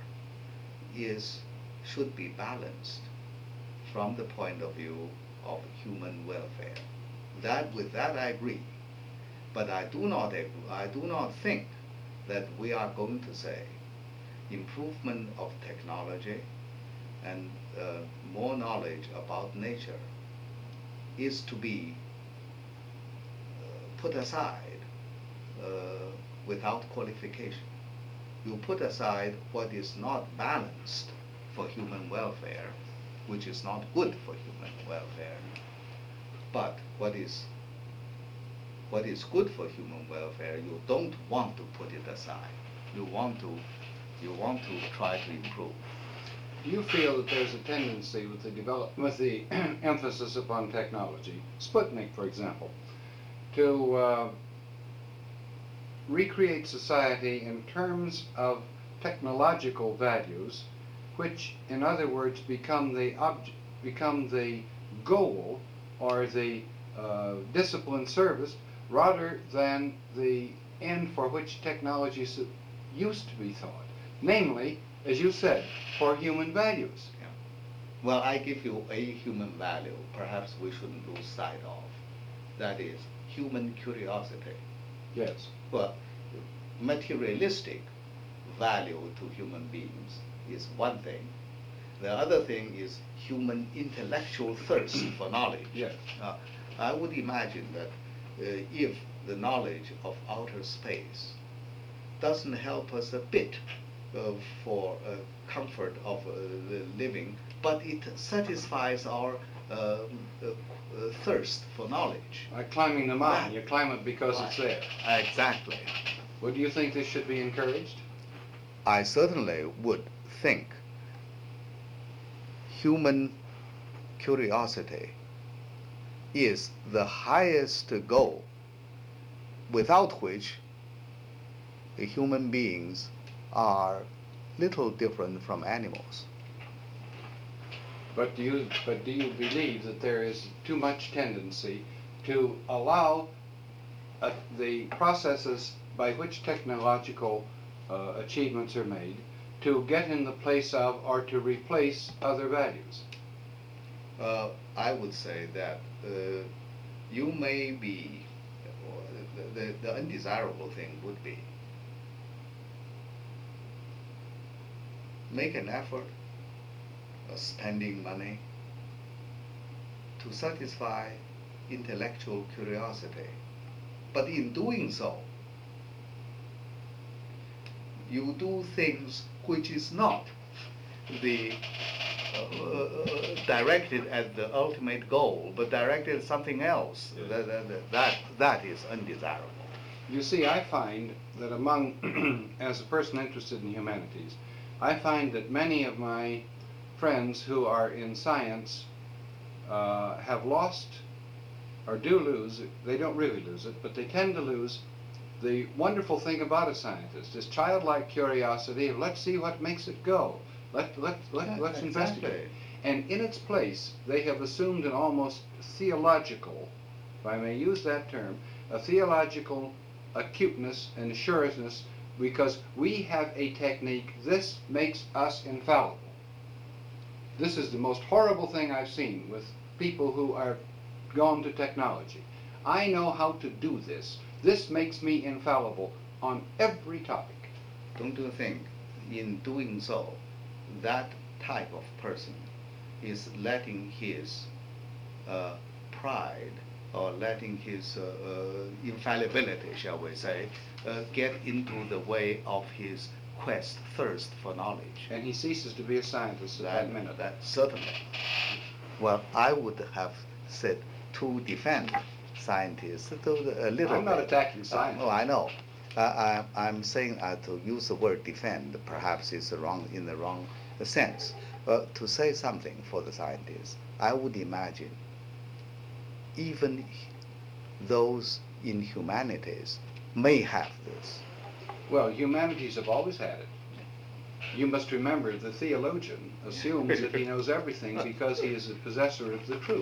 Speaker 2: is should be balanced from the point of view of human welfare. That with that I agree, but I do not agree, I do not think that we are going to say improvement of technology and uh, more knowledge about nature is to be uh, put aside uh, without qualification. You put aside what is not balanced for human welfare, which is not good for human welfare. But what is what is good for human welfare, you don't want to put it aside. You want to you want to try to improve.
Speaker 1: Do you feel that there's a tendency with the develop with the emphasis upon technology, Sputnik, for example, to uh, recreate society in terms of technological values, which, in other words, become the object, become the goal or the uh, discipline service, rather than the end for which technology used to be thought, namely, as you said, for human values.
Speaker 2: Yeah. Well, I give you a human value, perhaps we shouldn't lose sight of. That is human curiosity.
Speaker 1: Yes.
Speaker 2: Well, materialistic value to human beings is one thing. The other thing is human intellectual thirst for knowledge.
Speaker 1: Yes.
Speaker 2: Uh, I would imagine that uh, if the knowledge of outer space doesn't help us a bit uh, for uh, comfort of uh, the living, but it satisfies our uh, uh, uh, thirst for knowledge.
Speaker 1: Like climbing the mountain,
Speaker 2: Right.
Speaker 1: you climb it because
Speaker 2: Right.
Speaker 1: it's there.
Speaker 2: Exactly.
Speaker 1: Well, do you think this should be encouraged?
Speaker 2: I certainly would think human curiosity is the highest goal without which the human beings are little different from animals.
Speaker 1: But do you but do you believe that there is too much tendency to allow uh, the processes by which technological uh, achievements are made to get in the place of or to replace other values?
Speaker 2: Uh, I would say that uh, you may be, the, the, the undesirable thing would be make an effort of spending money to satisfy intellectual curiosity. But in doing so, you do things which is not the uh, uh, directed at the ultimate goal, but directed at something else.
Speaker 1: Yes.
Speaker 2: That, that, that, that is undesirable.
Speaker 1: You see, I find that among, as a person interested in humanities, I find that many of my friends who are in science uh, have lost or do lose, they don't really lose it, but they tend to lose the wonderful thing about a scientist, is childlike curiosity of let's see what makes it go. Let, let, let,
Speaker 2: Yeah,
Speaker 1: let's
Speaker 2: exactly.
Speaker 1: investigate. And in its place, they have assumed an almost theological, if I may use that term, a theological acuteness and assuredness, because we have a technique, this makes us infallible. This is the most horrible thing I've seen with people who are gone to technology. I know how to do this. This makes me infallible on every topic.
Speaker 2: Don't you think, in doing so, that type of person is letting his uh, pride or letting his uh, uh, infallibility, shall we say, uh, get into the way of his quest, thirst for knowledge?
Speaker 1: And he ceases to be a scientist at that, that minute.
Speaker 2: That certainly. Well, I would have said to defend scientists to a little
Speaker 1: I'm not
Speaker 2: bit.
Speaker 1: attacking science.
Speaker 2: Uh, oh, I know. Uh, I, I'm saying uh, to use the word defend perhaps is wrong in the wrong sense. But to say something for the scientists, I would imagine even those in humanities may have this.
Speaker 1: Well, humanities have always had it. You must remember, the theologian assumes that he knows everything because he is the possessor of the truth.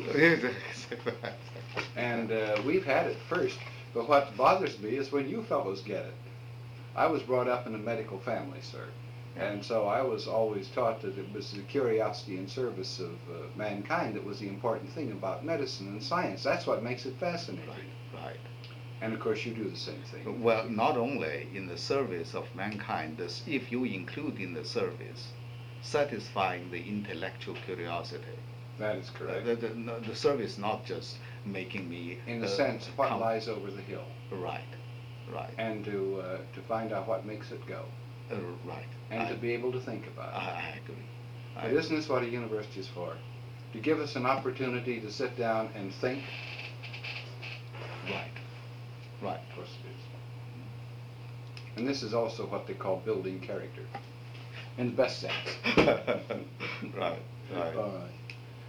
Speaker 1: And uh, we've had it first, but what bothers me is when you fellows get it. I was brought up in a medical family, sir, and so I was always taught that it was the curiosity and service of uh, mankind that was the important thing about medicine and science. That's what makes it fascinating.
Speaker 2: Right, right.
Speaker 1: And of course you do the same thing.
Speaker 2: Well, not only in the service of mankind, this, if you include in the service satisfying the intellectual curiosity.
Speaker 1: That is correct.
Speaker 2: The, the, the, the service not just making me...
Speaker 1: In the
Speaker 2: uh,
Speaker 1: sense, what
Speaker 2: come,
Speaker 1: lies over the hill.
Speaker 2: Right, right.
Speaker 1: And to, uh, to find out what makes it go.
Speaker 2: Uh, right.
Speaker 1: And
Speaker 2: I,
Speaker 1: to be able to think about it.
Speaker 2: I, I agree. I
Speaker 1: But
Speaker 2: agree.
Speaker 1: isn't this what a university is for? To give us an opportunity to sit down and think?
Speaker 2: Right, right.
Speaker 1: Of course it is. And this is also what they call building character, in the best sense.
Speaker 2: Right, right.
Speaker 1: All right.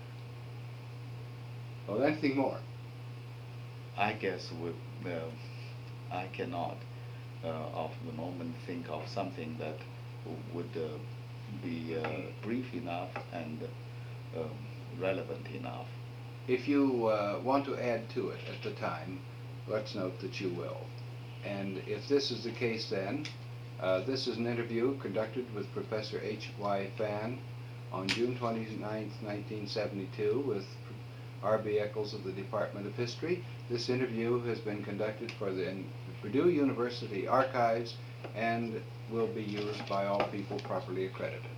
Speaker 1: Well, anything more?
Speaker 2: I guess with, uh, I cannot, uh, of the moment, think of something that would uh, be uh, brief enough and um, relevant enough.
Speaker 1: If you uh, want to add to it at the time, let's note that you will. And if this is the case then, uh, this is an interview conducted with Professor H Y Fan on June twenty-ninth, nineteen seventy-two with R B Eccles of the Department of History. This interview has been conducted for the Purdue University Archives and will be used by all people properly accredited.